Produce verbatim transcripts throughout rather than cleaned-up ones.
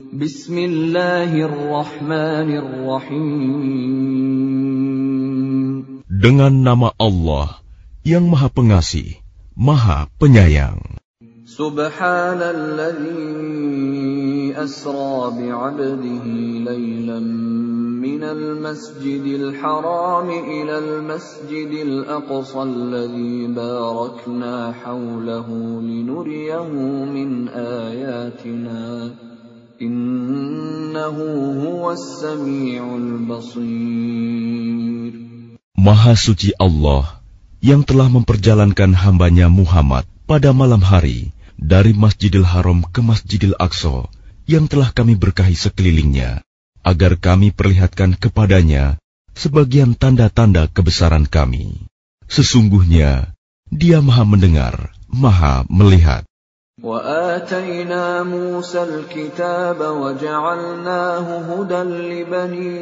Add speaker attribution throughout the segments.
Speaker 1: Bismillahirrahmanirrahim. Dengan nama Allah yang Maha Pengasih, Maha Penyayang.
Speaker 2: Subhanalladzi asra bi'abdihi laylan minal masjidil haram ilal masjidil aqsa alladzi barakna hawlahu linuriyahu min ayatina innahu huwas sami'ul basir.
Speaker 1: Maha suci Allah yang telah memperjalankan hambanya Muhammad pada malam hari dari Masjidil Haram ke Masjidil Aqsa yang telah kami berkahi sekelilingnya, agar kami perlihatkan kepadanya sebagian tanda-tanda kebesaran kami. Sesungguhnya Dia Maha mendengar, Maha melihat.
Speaker 2: وَآتَيْنَا مُوسَى الْكِتَابَ وَجَعَلْنَاهُ هُدًى لِبَنِي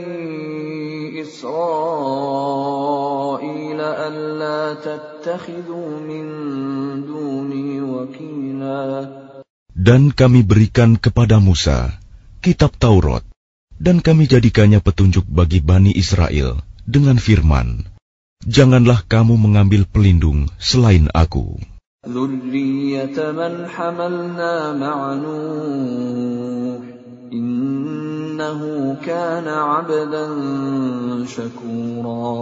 Speaker 2: إِسْرَائِيلَ أَلَّا تَتَّخِذُوا مِن دُونِي وَكِيلًا.
Speaker 1: Dan kami berikan kepada Musa kitab Taurat, dan kami jadikannya petunjuk bagi Bani Israel dengan firman, janganlah kamu mengambil pelindung selain aku.
Speaker 2: ذُرِّيَّةَ مَنْ حَمَلْنَا مَعَ نُوحٍ إِنَّهُ كَانَ عَبْدًا شَكُورًا.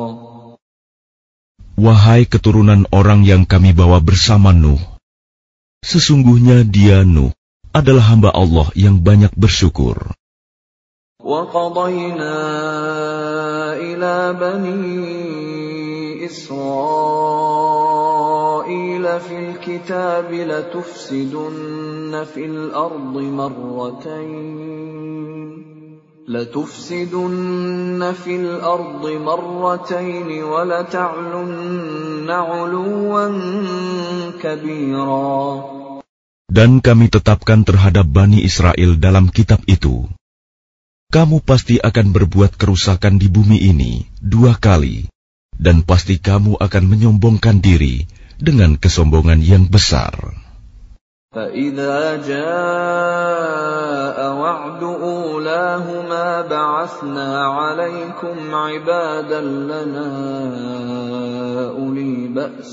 Speaker 1: Wahai keturunan orang yang kami bawa bersama Nuh, sesungguhnya dia Nuh adalah hamba Allah yang banyak bersyukur.
Speaker 2: وَقَضَيْنَا إِلَى بَنِي إِسْرَائِيلَ فِي الْكِتَابِ لَتُفْسِدُنَّ فِي الْأَرْضِ مَرَّتَيْنِ لَتُفْسِدُنَّ فِي الْأَرْضِ مَرَّتَيْنِ وَلَتَعْلُنَّ عُلُوًّا كَبِيرًا.
Speaker 1: Dan kami tetapkan terhadap Bani Israel dalam kitab itu, kamu pasti akan berbuat kerusakan di bumi ini dua kali, dan pasti kamu akan menyombongkan diri dengan kesombongan yang besar.
Speaker 2: فَإِذَا جَاءَ وَعْدُ أُولَاهُمَا بَعَثْنَا عَلَيْكُمْ عِبَادًا لَنَا أُولِي بَأْسٍ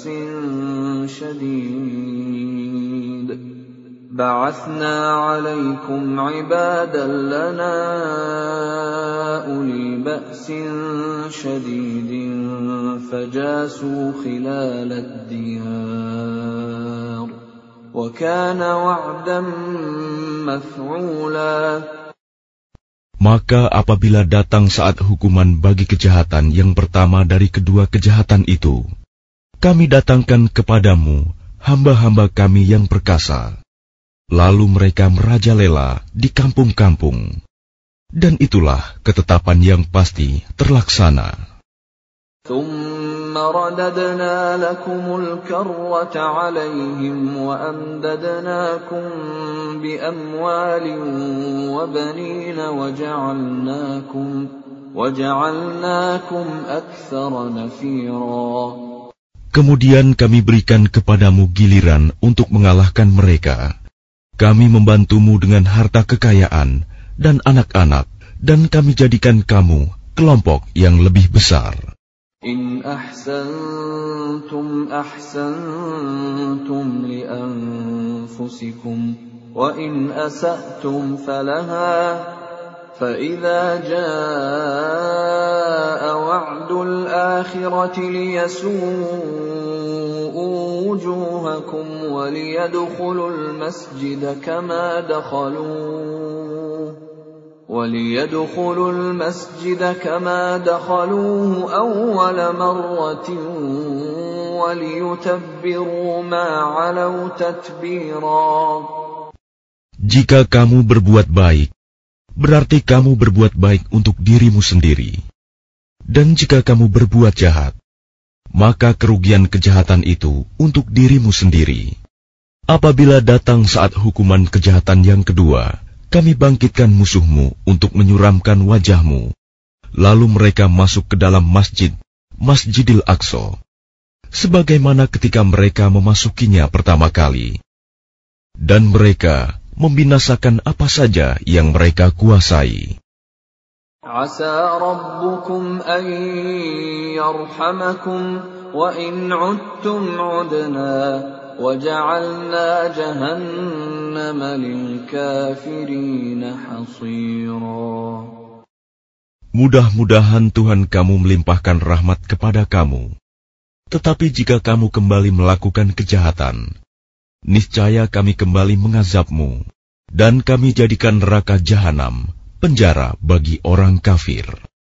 Speaker 2: شَدِيدٍ بَعَثْنَا عَلَيْكُمْ عِبَادًا لَنَا أُولِي بَأْسٍ شَدِيدٍ فَجَاسُوا خِلَالَ الدِّيَارِ وَكَانَ وَعْدًا مَفْعُولًا.
Speaker 1: Maka apabila datang saat hukuman bagi kejahatan yang pertama dari kedua kejahatan itu, kami datangkan kepadamu hamba-hamba kami yang perkasa. Lalu mereka merajalela di kampung-kampung, dan itulah ketetapan yang pasti terlaksana.
Speaker 2: ثُمَّ رَدَدْنَا لَكُمُ الْكَرَّةَ عَلَيْهِمْ وَأَمْدَدْنَاكُمْ بِأَمْوَالٍ وَبَنِينَ وَجَعَلْنَاكُمْ وَجَعَلْنَاكُمْ أَكْثَرَ نَفِيرًا.
Speaker 1: Kemudian kami berikan kepadamu giliran untuk mengalahkan mereka. Kami membantumu dengan harta kekayaan dan anak-anak, dan kami jadikan kamu kelompok yang lebih besar.
Speaker 2: In ahsantum ahsantum li anfusikum wa in asa'tum falaha فَإِذَا جَاءَ وَعْدُ الْآخِرَةِ لِيَسُوءُوا وُجُوهَكُمْ وَلِيَدْخُلُوا الْمَسْجِدَ كَمَا دَخَلُوهُ وَلِيَدْخُلُوا الْمَسْجِدَ كَمَا دَخَلُوهُ أَوَّلَ مَرَّةٍ وَلِيُتَبِّرُوا مَا عَلَوْا تَتْبِيرًا.
Speaker 1: Jika kamu berbuat baik, berarti kamu berbuat baik untuk dirimu sendiri. Dan jika kamu berbuat jahat, maka kerugian kejahatan itu untuk dirimu sendiri. Apabila datang saat hukuman kejahatan yang kedua, kami bangkitkan musuhmu untuk menyuramkan wajahmu. Lalu mereka masuk ke dalam masjid, Masjidil Aqsa, sebagaimana ketika mereka memasukinya pertama kali. Dan mereka membinasakan apa saja yang mereka kuasai.
Speaker 2: Asa rabbukum an yarhamakum wa in 'udtum 'udna wa ja'alna jahannama lil kafirin hasira.
Speaker 1: Mudah-mudahan Tuhan kamu melimpahkan rahmat kepada kamu. Tetapi jika kamu kembali melakukan kejahatan, niscaya kami kembali mengazabmu, dan kami jadikan neraka jahanam penjara bagi orang kafir.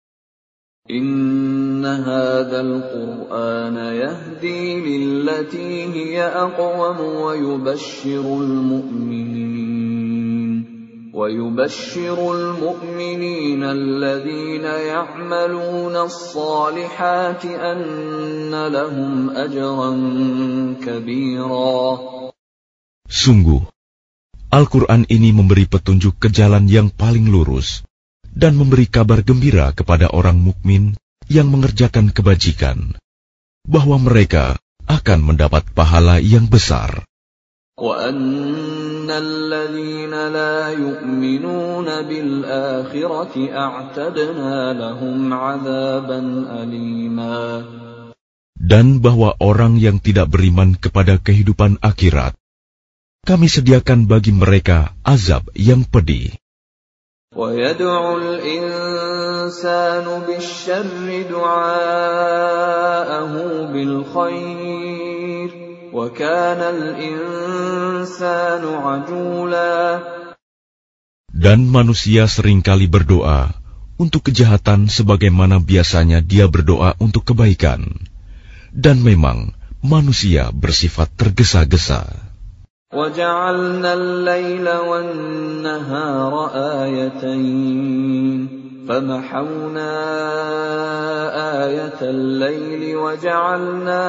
Speaker 2: Inna hadzal Qur'ana yahdi lillati hiya aqwam wa yubashshirul mu'minin وَيُبَشِّرُ الْمُؤْمِنِينَ الَّذِينَ يَعْمَلُونَ الصَّالِحَاتِ أَنَّ لَهُمْ أَجْرًا كَبِيرًا.
Speaker 1: Sungguh, Al-Quran ini memberi petunjuk ke jalan yang paling lurus dan memberi kabar gembira kepada orang mukmin yang mengerjakan kebajikan, bahwa mereka akan mendapat pahala yang besar.
Speaker 2: وَأَنَّ الَّذِينَ لَا يُؤْمِنُونَ بِالْآخِرَةِ أَعْتَدْنَا لَهُمْ عَذَابًا أَلِيمًا.
Speaker 1: Dan bahwa orang yang tidak beriman kepada kehidupan akhirat, kami sediakan bagi mereka azab yang pedih.
Speaker 2: وَيَدْعُ الْإِنسَانُ بِالشَّرِّ دُعَاءَهُ بِالْخَيْرِ وَكَانَ الْإِنسَانُ عَجُولًا.
Speaker 1: Dan manusia seringkali berdoa untuk kejahatan sebagaimana biasanya dia berdoa untuk kebaikan. Dan memang manusia bersifat tergesa-gesa.
Speaker 2: وَجَعَلْنَا اللَّيْلَ وَالنَّهَارَ آيَتَيْنِ فَمَحَوْنَا آيَةَ اللَّيْلِ وَجَعَلْنَا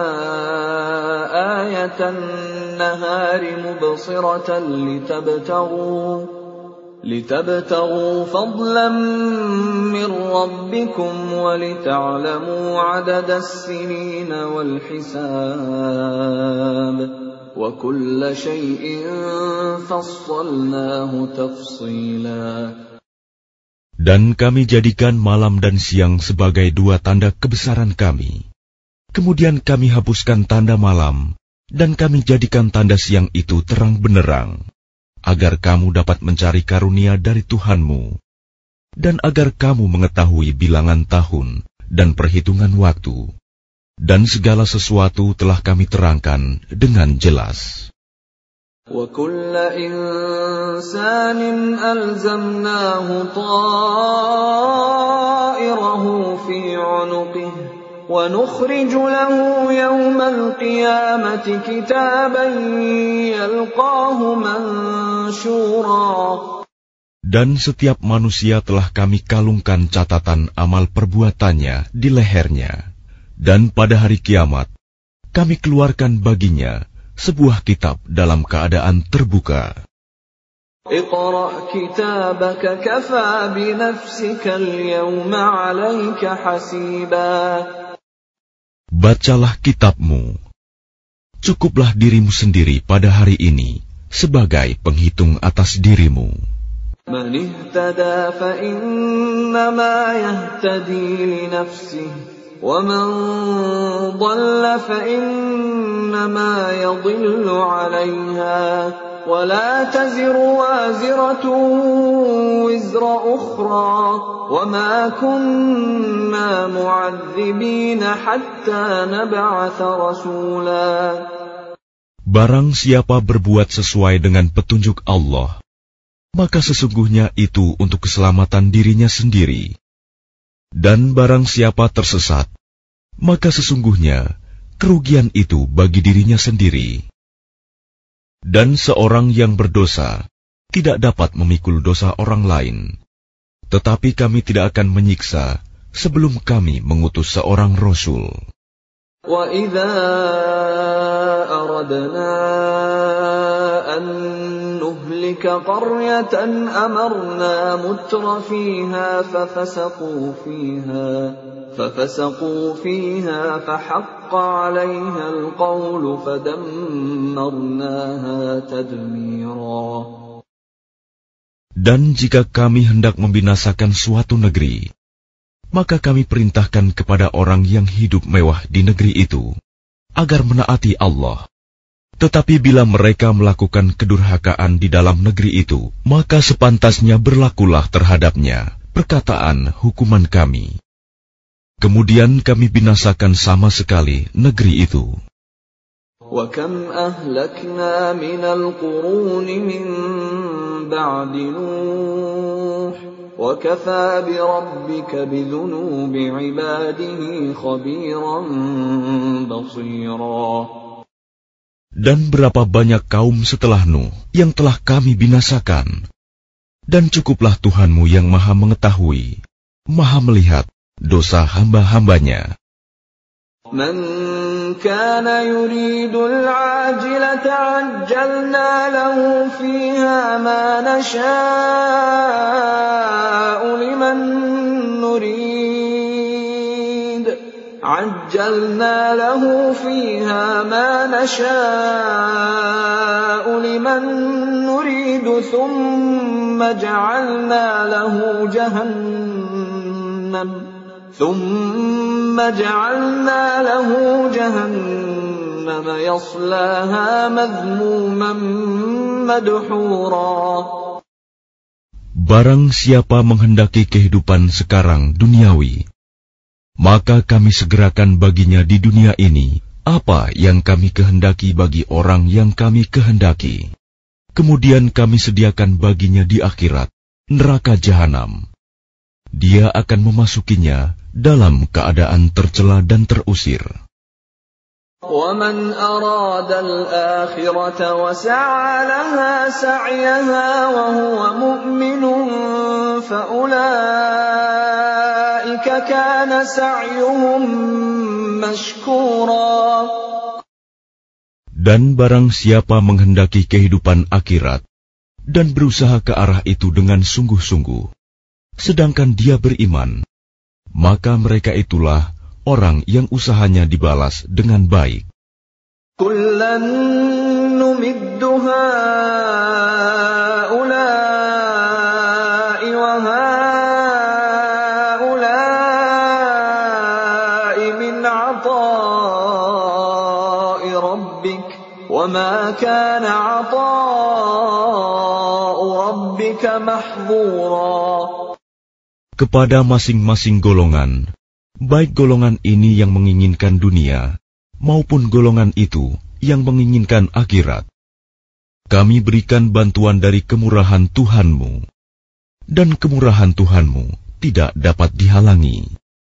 Speaker 2: آيَةَ النَّهَارِ مُبْصِرَةً لِتَبْتَغُوا لِتَبْتَغُوا فَضْلًا مِّن رَّبِّكُمْ وَلِتَعْلَمُوا عَدَدَ السِّنِينَ وَالْحِسَابَ وَكُلَّ شَيْءٍ فَصَّلْنَاهُ تَفْصِيلًا.
Speaker 1: Dan kami jadikan malam dan siang sebagai dua tanda kebesaran kami. Kemudian kami hapuskan tanda malam, dan kami jadikan tanda siang itu terang benderang, agar kamu dapat mencari karunia dari Tuhanmu, dan agar kamu mengetahui bilangan tahun dan perhitungan waktu. Dan segala sesuatu telah kami terangkan dengan jelas.
Speaker 2: وَكُلَّ إِنسَانٍ أَلْزَمْنَاهُ طَائِرَهُ فِي عُنُقِهِ وَنُخْرِجُ لَهُ يَوْمَ الْقِيَامَةِ كِتَابًا يَلْقَاهُ مَنشُورًا.
Speaker 1: Dan setiap manusia telah kami kalungkan catatan amal perbuatannya di lehernya. Dan pada hari kiamat, kami keluarkan baginya sebuah kitab dalam keadaan terbuka.
Speaker 2: اقرأ كتابك كفى بنفسك اليوم عليك حسيبا.
Speaker 1: Bacalah kitabmu. Cukuplah dirimu sendiri pada hari ini sebagai penghitung atas dirimu.
Speaker 2: من اهتدى فإنما يهتدي لنفسه ومن ضل فإنما يضل عليها ولا تزر وازرة وزر أخرى وما كنا معذبين حتى نبعث رسولا.
Speaker 1: Barang siapa berbuat sesuai dengan petunjuk Allah, maka sesungguhnya itu untuk keselamatan dirinya sendiri. Dan barang siapa tersesat, maka sesungguhnya kerugian itu bagi dirinya sendiri. Dan seorang yang berdosa tidak dapat memikul dosa orang lain. Tetapi kami tidak akan menyiksa sebelum kami mengutus seorang Rasul.
Speaker 2: وَإِذَا أَرَدْنَا أَن نُّهْلِكَ قَرْيَةً أَمَرْنَا مُتْرَ فِيهَا فَفَسَقُوا فِيهَا فَفَسَقُوا فِيهَا فَحَقَّ عَلَيْهَا الْقَوْلُ فَدَمَّرْنَاهَا تَدْمِيرًا.
Speaker 1: Dan jika kami hendak membinasakan suatu negeri, maka kami perintahkan kepada orang yang hidup mewah di negeri itu, agar menaati Allah. Tetapi bila mereka melakukan kedurhakaan di dalam negeri itu, maka sepantasnya berlakulah terhadapnya perkataan hukuman kami. Kemudian kami binasakan sama sekali negeri itu.
Speaker 2: وَكَمْ أَهْلَكْنَا مِنَ الْقُرُونِ مِنْ بَعْدِ نُوحٍ وَكَفَى بِرَبِّكَ بِذُنُوبِ عِبَادِهِ خَبِيرًا بَصِيرًا.
Speaker 1: Dan berapa banyak kaum setelah Nuh yang telah kami binasakan. Dan cukuplah Tuhanmu yang maha mengetahui, maha melihat dosa hamba-hambanya.
Speaker 2: Man kana yuridu al-'ajilata 'ajjalna lahu fiha ma nasha'u liman nurid 'ajjalna lahu fiha ma nasha'u liman nurid thumma ja'alna lahu jahannam ثم جعلنا له جهنم يصلاها مذموما مدحورا.
Speaker 1: Barang siapa menghendaki kehidupan sekarang duniawi, maka kami segerakan baginya di dunia ini apa yang kami kehendaki bagi orang yang kami kehendaki. Kemudian kami sediakan baginya di akhirat neraka jahanam. Dia akan memasukinya dalam keadaan tercela dan terusir.
Speaker 2: وَمَنْ أَرَادَ الْآخِرَةَ وَسَعَى لَهَا سَعْيَهَا وَهُوَ مُؤْمِنٌ فَأُولَئِكَ كَانَ سَعْيُهُمْ مَشْكُورًا.
Speaker 1: Dan barang siapa menghendaki kehidupan akhirat dan berusaha ke arah itu dengan sungguh-sungguh, sedangkan dia beriman, maka mereka itulah orang yang usahanya dibalas dengan baik.
Speaker 2: Kullan numiddu haula'i wa haula'i min 'ata'i rabbik wa ma kana 'ata'u rabbika mahdhura.
Speaker 1: Kepada masing-masing golongan, baik golongan ini yang menginginkan dunia, maupun golongan itu yang menginginkan akhirat, kami berikan bantuan dari kemurahan Tuhanmu, dan kemurahan Tuhanmu tidak dapat dihalangi.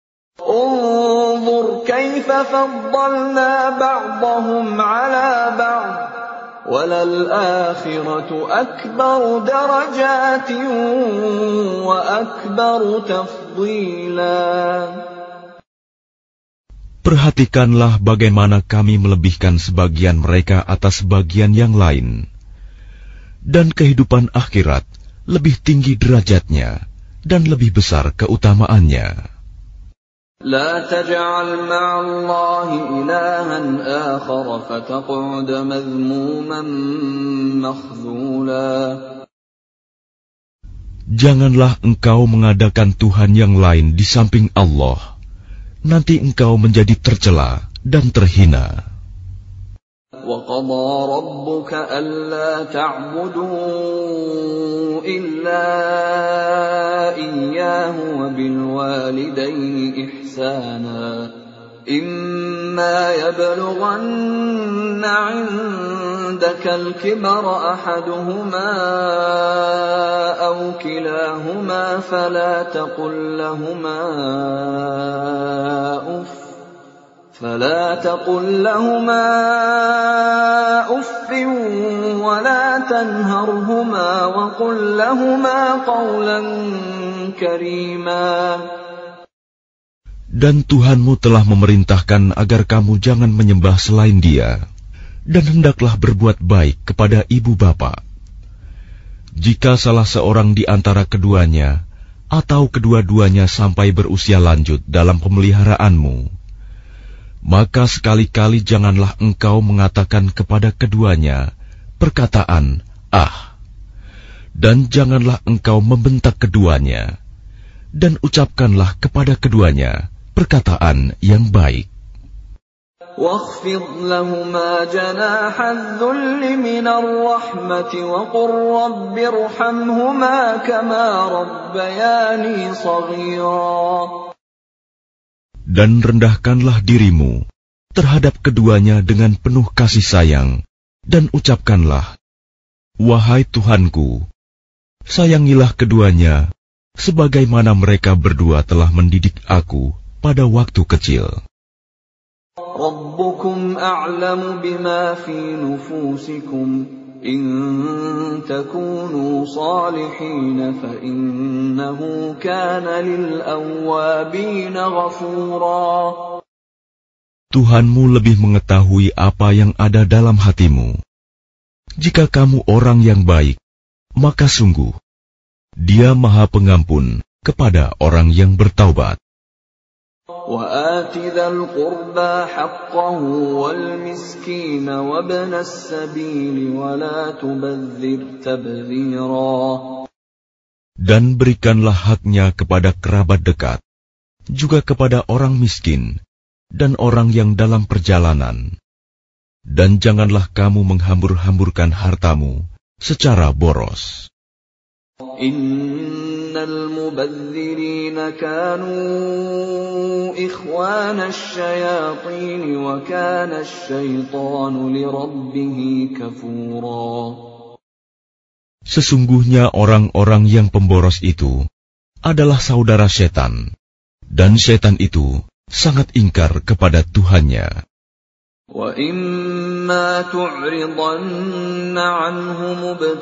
Speaker 2: Unzur kaifa faddalna ba'dahum 'ala ba'd. وَلَلْآخِرَةُ أَكْبَرُ دَرَجَاتٍ وَأَكْبَرُ تَفْضِيلًا.
Speaker 1: Perhatikanlah bagaimana kami melebihkan sebagian mereka atas sebagian yang lain. Dan kehidupan akhirat lebih tinggi derajatnya dan lebih besar keutamaannya.
Speaker 2: لا تجعل مع الله إلها آخر فتقعد مذموما مخذولا.
Speaker 1: Janganlah engkau mengadakan Tuhan yang lain di samping Allah, nanti engkau menjadi tercela dan terhina.
Speaker 2: وَقَضَى رَبُّكَ أَلَّا تَعْبُدُوا إِلَّا إِيَّاهُ وَبِالْوَالِدَيْنِ إِحْسَانًا إِمَّا يَبْلُغَنَّ عِندَكَ الْكِبَرَ أَحَدُهُمَا أَوْ كِلَاهُمَا فَلَا تَقُل لَّهُمَا أُفٍّ فلا تقل لهما أف ولا تنهرهما وقل لهما قولا كريما.
Speaker 1: Dan Tuhanmu telah memerintahkan agar kamu jangan menyembah selain Dia, dan hendaklah berbuat baik kepada ibu bapa. Jika salah seorang di antara keduanya atau kedua-duanya sampai berusia lanjut dalam pemeliharaanmu, maka sekali-kali janganlah engkau mengatakan kepada keduanya perkataan "ah", Dan janganlah engkau membentak keduanya, dan ucapkanlah kepada keduanya perkataan yang baik.
Speaker 2: واخفض لهما جناح الذل من الرحمة وقل رب ارحمهما كما ربياني صغيرا.
Speaker 1: Dan rendahkanlah dirimu terhadap keduanya dengan penuh kasih sayang, dan ucapkanlah, wahai Tuhanku, sayangilah keduanya sebagaimana mereka berdua telah mendidik aku pada waktu kecil.
Speaker 2: ربكم أعلم بما في نفوسكم إن تكونوا صالحين فإنه كان للأوابين غفورا.
Speaker 1: Tuhanmu lebih mengetahui apa yang ada dalam hatimu. Jika kamu orang yang baik, maka sungguh Dia Maha Pengampun kepada orang yang bertaubat.
Speaker 2: وآت ذا القربى حقه والمسكين وابن السبيل ولا تبذر تبذيرا.
Speaker 1: Dan berikanlah haknya kepada kerabat dekat, juga kepada orang miskin dan orang yang dalam perjalanan. Dan janganlah kamu menghambur-hamburkan hartamu secara boros.
Speaker 2: Innal mubadzirina kanu ikhwana asyayatin wa kana asyaitanu lirabbih kafura.
Speaker 1: Sesungguhnya orang-orang yang pemboros itu adalah saudara setan, dan setan itu sangat ingkar kepada Tuhannya.
Speaker 2: وَإِمَّا تُعْرِضَنَّ عَنْهُمُ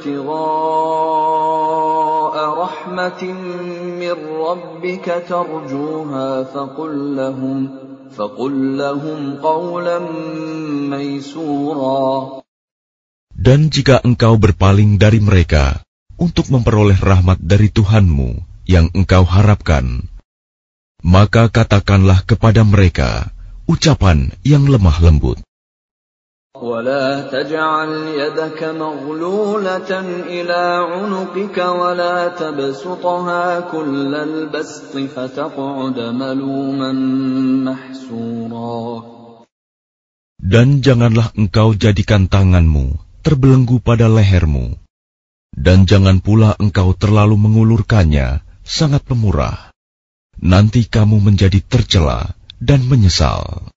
Speaker 2: ابْتِغَاءَ رَحْمَةٍ مِّن رَّبِّكَ تَرْجُوهَا فَقُل لَّهُمْ فَقُل لَّهُمْ قَوْلًا مَّيْسُورًا.
Speaker 1: Dan jika engkau berpaling dari mereka untuk memperoleh rahmat dari Tuhanmu yang engkau harapkan, maka katakanlah kepada mereka ucapan yang lemah lembut.
Speaker 2: وَلَا تَجْعَلْ يَدَكَ مَغْلُولَةً إِلَى عُنُقِكَ وَلَا تَبْسُطْهَا كُلَّ الْبَسْطِ فَتَقْعُدَ مَلُومًا مَحْسُورًا.
Speaker 1: Dan janganlah engkau jadikan tanganmu terbelenggu pada lehermu, dan jangan pula engkau terlalu mengulurkannya sangat pemurah. Nanti kamu menjadi tercela dan menyesal.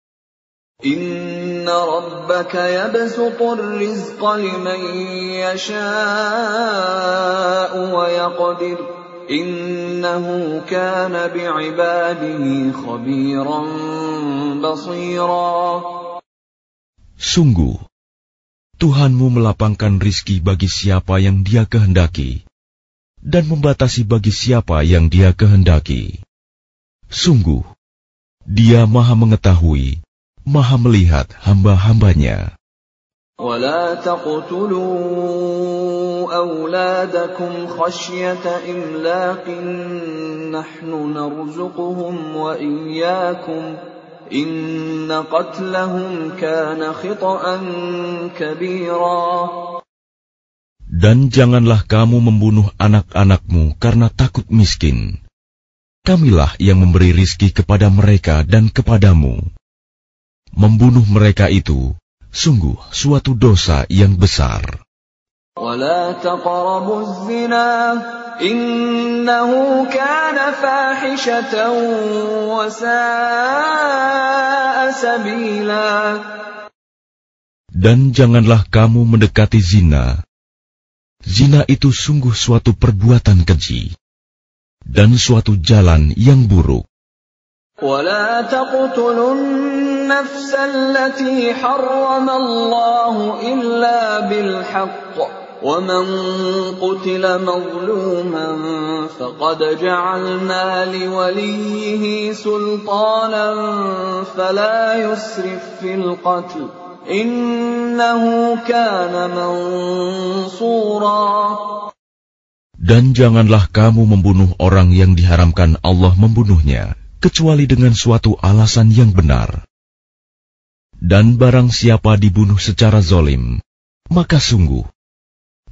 Speaker 2: Inna rabbaka yabsutur rizqa liman yasha'u wa yaqdir. Innahu kana bi'ibadihi khabiran basira.
Speaker 1: Sungguh, Tuhanmu melapangkan rizki bagi siapa yang Dia kehendaki, dan membatasi bagi siapa yang Dia kehendaki. Sungguh, Dia Maha mengetahui, Maha melihat hamba-hambanya.
Speaker 2: وَلَا تَقْتُلُوا أَوْلَادَكُمْ خَشْيَةَ إِمْلَاقٍ نَحْنُ نَرْزُقُهُمْ وَإِيَّاكُمْ إِنَّ قَتْلَهُمْ كَانَ خِطْئًا كَبِيرًا.
Speaker 1: Dan janganlah kamu membunuh anak-anakmu karena takut miskin. Kamilah yang memberi rizki kepada mereka dan kepadamu. Membunuh mereka itu sungguh suatu dosa yang besar.
Speaker 2: وَلَا تَقْرَبُوا الزِّنَا إِنَّهُ كَانَ فَاحِشَةً وَسَاءَ سَبِيلًا. Dan
Speaker 1: janganlah kamu mendekati zina. Zina itu sungguh suatu perbuatan keji dan suatu jalan yang buruk.
Speaker 2: وَلَا تَقْتُلُوا النَّفْسَ الَّتِي حَرَّمَ اللَّهُ إِلَّا بِالْحَقِّ وَمَنْ قُتِلَ مَظْلُومًا فَقَدْ جَعَلْنَا لِوَلِيِّهِ سُلْطَانًا فَلَا يُسْرِفْ فِي الْقَتْلِ إِنَّهُ كَانَ مَنْصُورًا.
Speaker 1: Dan janganlah kamu membunuh orang yang diharamkan Allah membunuhnya, kecuali dengan suatu alasan yang benar. Dan barang siapa dibunuh secara zolim, maka sungguh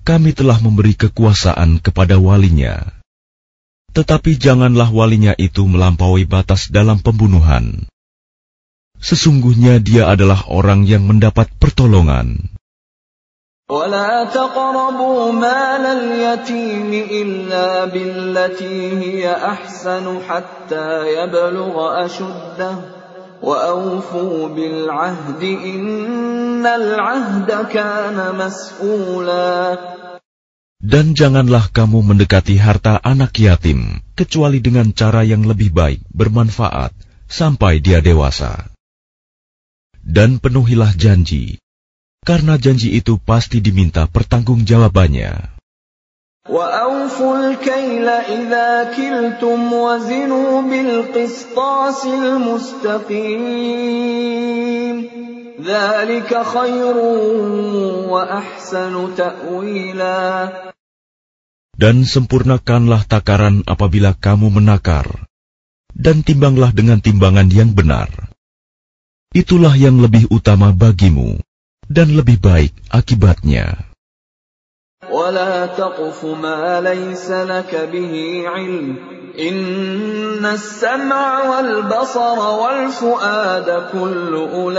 Speaker 1: kami telah memberi kekuasaan kepada walinya. Tetapi janganlah walinya itu melampaui batas dalam pembunuhan. Sesungguhnya dia adalah orang yang mendapat pertolongan.
Speaker 2: ولا تقربوا مال اليتيم إلا بالتي هي أحسن حتى يبلغ أشده وأوفوا بالعهد إن العهد كان مسؤولا.
Speaker 1: Dan janganlah kamu mendekati harta anak yatim kecuali dengan cara yang lebih baik, bermanfaat sampai dia dewasa. Dan penuhilah janji, karena janji itu pasti diminta pertanggungjawabannya.
Speaker 2: وَأَوْفُوا الْكَيْلَ إِذَا كِلْتُمْ وَزِنُوا بِالْقِسْطَاسِ الْمُسْتَقِيمِ ذَلِكَ خَيْرٌ وَأَحْسَنُ تَأْوِيلًا.
Speaker 1: Dan sempurnakanlah takaran apabila kamu menakar, dan timbanglah dengan timbangan yang benar. Itulah yang lebih utama bagimu, dan lebih baik akibatnya.
Speaker 2: وَلَا تَقْفُ مَا لَيْسَ لَكَ بِهِ عِلْمٌ إِنَّ السَّمْعَ وَالْبَصَرَ وَالْفُؤَادَ كُلُّ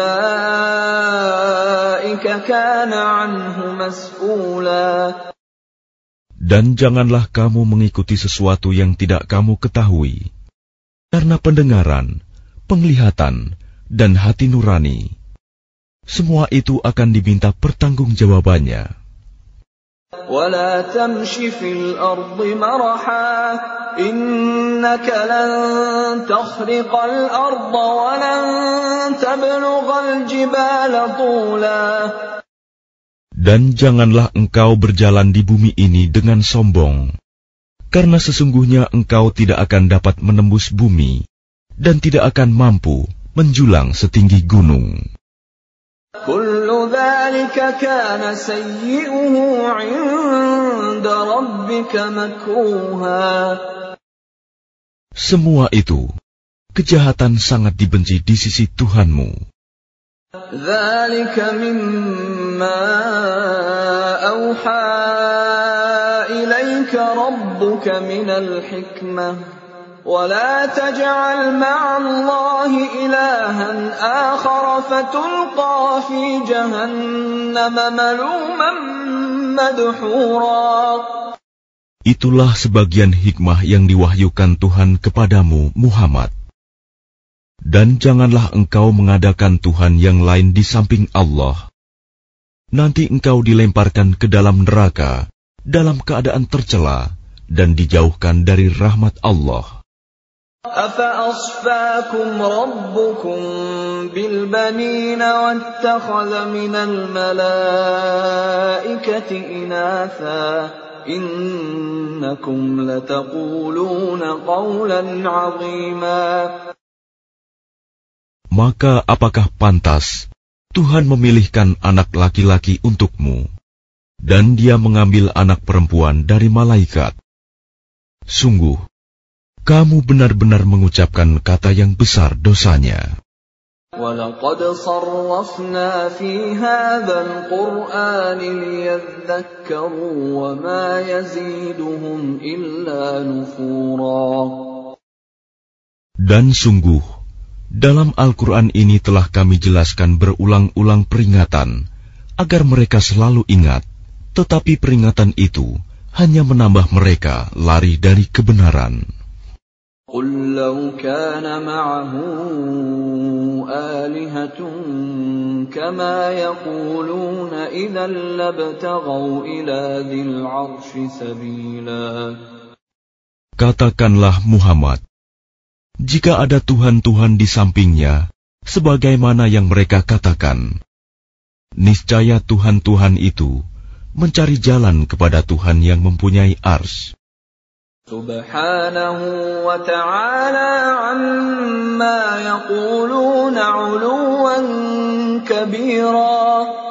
Speaker 2: أُولَئِكَ كَانَ عَنْهُ مسؤولا.
Speaker 1: Dan janganlah kamu mengikuti sesuatu yang tidak kamu ketahui, karena pendengaran, penglihatan, dan hati nurani, semua itu akan diminta pertanggungjawabannya.
Speaker 2: وَلَا تَمْشِ فِي الْأَرْضِ مَرَحًا إِنَّكَ لَن تَخْرِقَ الْأَرْضَ وَلَن تَبْلُغَ الْجِبَالَ طُولًا.
Speaker 1: Dan janganlah engkau berjalan di bumi ini dengan sombong, karena sesungguhnya engkau tidak akan dapat menembus bumi dan tidak akan mampu menjulang setinggi gunung.
Speaker 2: كل ذلك كان سيئه عند ربك مكروها.
Speaker 1: Semua itu, kejahatan sangat dibenci di sisi Tuhanmu.
Speaker 2: ذلك مما أوحى إليك ربك من الحكمة ولا تجعل مع الله إلها آخر فتلقى في جهنم ملوما مدحورا.
Speaker 1: Itulah sebagian hikmah yang diwahyukan Tuhan kepadamu, Muhammad. Dan janganlah engkau mengadakan Tuhan yang lain di samping Allah. Nanti engkau dilemparkan ke dalam neraka dalam keadaan tercela dan dijauhkan dari rahmat Allah.
Speaker 2: أَفَأَصْفَاكُمْ رَبُّكُمْ بِالْبَنِينَ وَاتَّخَذَ مِنَ الْمَلَائِكَةِ إِنَاثًا إِنَّكُمْ لَتَقُولُونَ قَوْلًا عَظِيمًا.
Speaker 1: Maka apakah pantas Tuhan memilihkan anak laki-laki untukmu, dan Dia mengambil anak perempuan dari malaikat? Sungguh, kamu benar-benar mengucapkan kata yang besar dosanya.
Speaker 2: وَلَقَدْ صَرَّفْنَا فِي هَذَا الْقُرْآنِ لِيَذَّكَّرُوا وَمَا يَزِيدُهُمْ إِلَّا نُفُورًا.
Speaker 1: Dan sungguh, dalam Al-Quran ini telah kami jelaskan berulang-ulang peringatan, agar mereka selalu ingat, tetapi peringatan itu hanya menambah mereka lari dari kebenaran.
Speaker 2: قُلْ لَوْ كَانَ مَعَهُ آلِهَةٌ كَمَا يَقُولُونَ إِذًا لَابْتَغَوْا إِلَى ذِي الْعَرْشِ سَبِيلًا.
Speaker 1: Katakanlah Muhammad, jika ada Tuhan-Tuhan di sampingnya, sebagaimana yang mereka katakan, niscaya Tuhan-Tuhan itu mencari jalan kepada Tuhan yang mempunyai ars.
Speaker 2: Subhanahu wa ta'ala amma yaquluna 'uluwan kabira.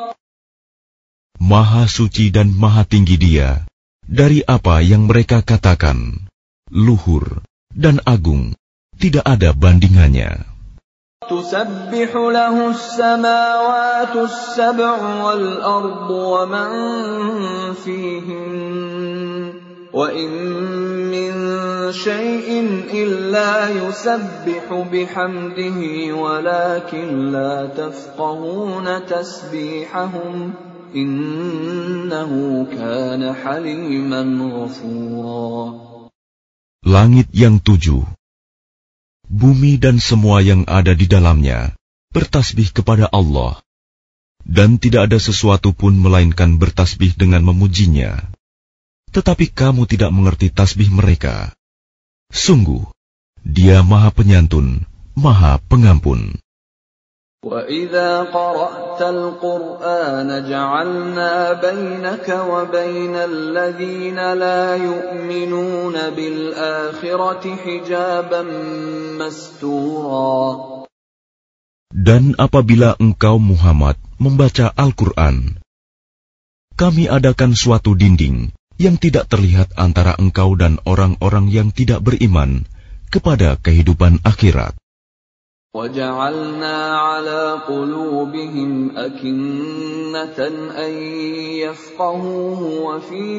Speaker 1: Maha suci dan maha tinggi Dia dari apa yang mereka katakan, luhur dan agung, tidak ada bandingannya.
Speaker 2: تسبح له السماوات السبع والأرض ومن فيهن وإن من شيء إلا يسبح بحمده ولكن لا تفقهون تسبيحهم إنه كان حليما غفورا.
Speaker 1: Langit yang tujuh, bumi dan semua yang ada di dalamnya bertasbih kepada Allah, dan tidak ada sesuatu pun melainkan bertasbih dengan memujinya. Tetapi kamu tidak mengerti tasbih mereka. Sungguh, Dia Maha Penyantun, Maha Pengampun.
Speaker 2: وَإِذَا قَرَأْتَ الْقُرْآنَ جَعَلْنَا بَيْنَكَ وَبَيْنَ الَّذِينَ لَا يُؤْمِنُونَ بِالْآخِرَةِ حِجَابًا مَسْتُورًا.
Speaker 1: Dan apabila engkau Muhammad membaca Al-Quran, kami adakan suatu dinding yang tidak terlihat antara engkau dan orang-orang yang tidak beriman kepada kehidupan akhirat.
Speaker 2: وَجَعَلْنَا عَلَى قُلُوبِهِمْ أَكِنَّةً أَن يَفْقَهُوهُ وَفِي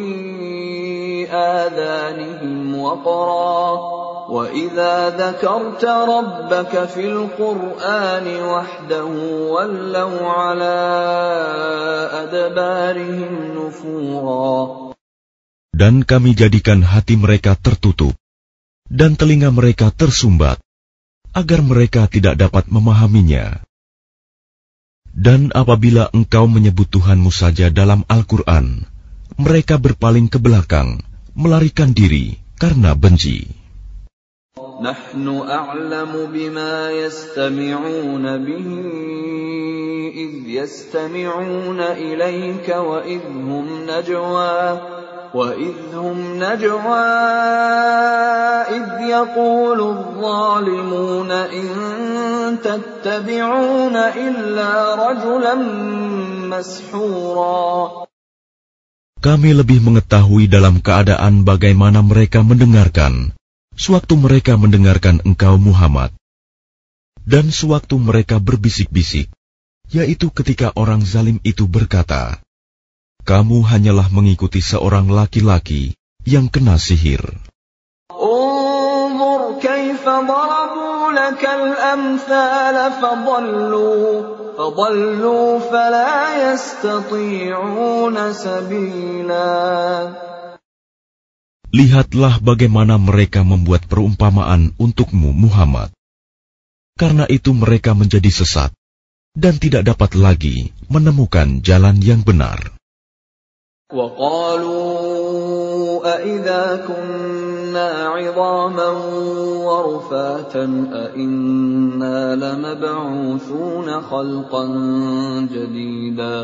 Speaker 2: آذَانِهِمْ وَقْرًا وَإِذَا ذَكَرْتَ رَبَّكَ فِي الْقُرْآنِ وَحْدَهُ وَلَّوْا عَلَى أَدْبَارِهِمْ نُفُورًا.
Speaker 1: Dan kami jadikan hati mereka tertutup dan telinga mereka tersumbat, agar mereka tidak dapat memahaminya. Dan apabila engkau menyebut Tuhanmu saja dalam Al-Quran, mereka berpaling ke belakang, melarikan diri karena benci.
Speaker 2: Nahnu a'lamu bima yastami'una bihi idh yastami'una ilayka wa idhum najwa وَإِذْ هُمْ نَجْوَى إِذْ يَقُولُ الظَّالِمُونَ إِن تَتَّبِعُونَ إِلَّا رَجُلًا مَسْحُورًا.
Speaker 1: Kami lebih mengetahui dalam keadaan bagaimana mereka mendengarkan, sewaktu mereka mendengarkan engkau Muhammad, dan sewaktu mereka berbisik-bisik, yaitu ketika orang zalim itu berkata, kamu hanyalah mengikuti seorang laki-laki yang kena sihir.
Speaker 2: Unzur kaifa darabu lakal amthal fadallu fadallu fala yastati'una sabila.
Speaker 1: Lihatlah bagaimana mereka membuat perumpamaan untukmu Muhammad. Karena itu mereka menjadi sesat dan tidak dapat lagi menemukan jalan yang benar.
Speaker 2: وَقَالُوا أَإِذَا كُنَّا عِظَامًا وَرُفَاتًا أَإِنَّا لَمَبْعُوثُونَ خَلْقًا جَدِيدًا.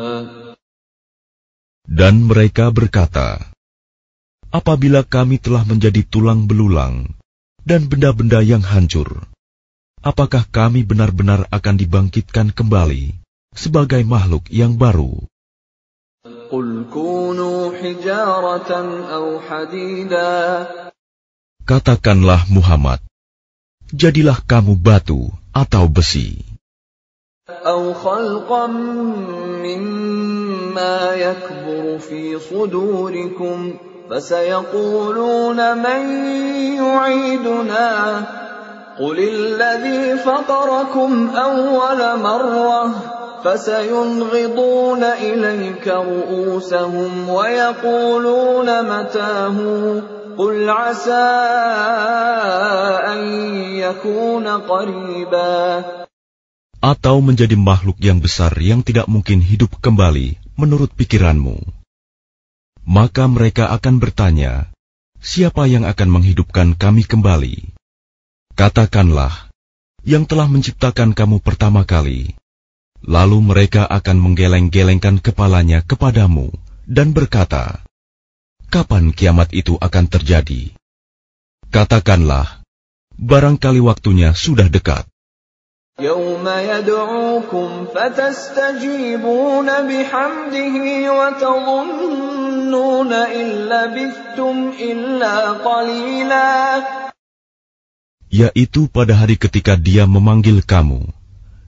Speaker 1: Dan mereka berkata, apabila kami telah menjadi tulang belulang dan benda-benda yang hancur, apakah kami benar-benar akan dibangkitkan kembali sebagai makhluk yang baru?
Speaker 2: قُلْ كُونُوا حِجَارَةً أَوْ حَدِيدًا.
Speaker 1: Katakanlah Muhammad, jadilah kamu batu atau besi.
Speaker 2: أَوْ خَلْقًا مِّمَّا يَكْبُرُ فِي صُدُورِكُمْ فَسَيَقُولُونَ مَن يُعِيدُنَا قُلِ الَّذِي فَطَرَكُمْ أَوَّلَ مَرَّةٍ فَسَيُنْغِضُونَ إِلَيْكَ رُءُوسَهُمْ وَيَقُولُونَ مَتَىٰ قُلْ عَسَىٰ أَن يَكُونَ قَرِيبًا.
Speaker 1: Atau menjadi makhluk yang besar yang tidak mungkin hidup kembali menurut pikiranmu. Maka mereka akan bertanya, siapa yang akan menghidupkan kami kembali? Katakanlah, yang telah menciptakan kamu pertama kali. Lalu mereka akan menggeleng-gelengkan kepalanya kepadamu dan berkata, kapan kiamat itu akan terjadi? Katakanlah, barangkali waktunya sudah dekat.
Speaker 2: يَوْمَ يَدْعُوكُمْ فَتَسْتَجِيبُونَ بِحَمْدِهِ وَتَظُنُّونَ إِن لَّبِثْتُمْ إِلَّا قَلِيلًا.
Speaker 1: Yaitu pada hari ketika Dia memanggil kamu,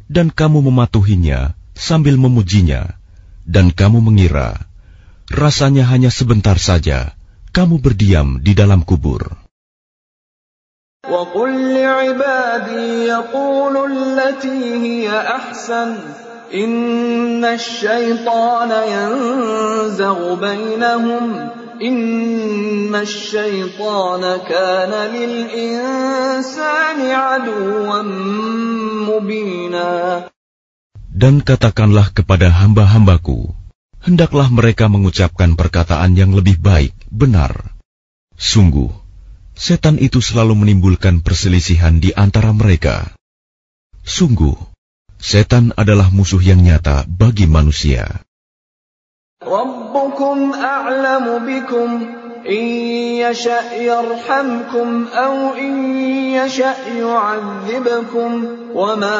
Speaker 1: dan kamu mematuhinya sambil memujinya, dan kamu mengira rasanya hanya sebentar saja kamu berdiam di dalam kubur.
Speaker 2: وَقُلْ لِعِبَادِي يَقُولُوا الَّتِي هِيَ أَحْسَنُ إِنَّ الشَّيْطَانَ يَنزَغُ بَيْنَهُمْ إِنَّ الشَّيْطَانَ كَانَ لِلْإِنسَانِ عَدُوًّا مُبِينًا.
Speaker 1: Dan katakanlah kepada hamba-hambaku, hendaklah mereka mengucapkan perkataan yang lebih baik, benar. Sungguh, setan itu selalu menimbulkan perselisihan di antara mereka. Sungguh, setan adalah musuh yang nyata bagi manusia.
Speaker 2: Rabbukum a'lamu bikum in yasha' yarhamkum aw in yasha' yu'adzibkum wa ma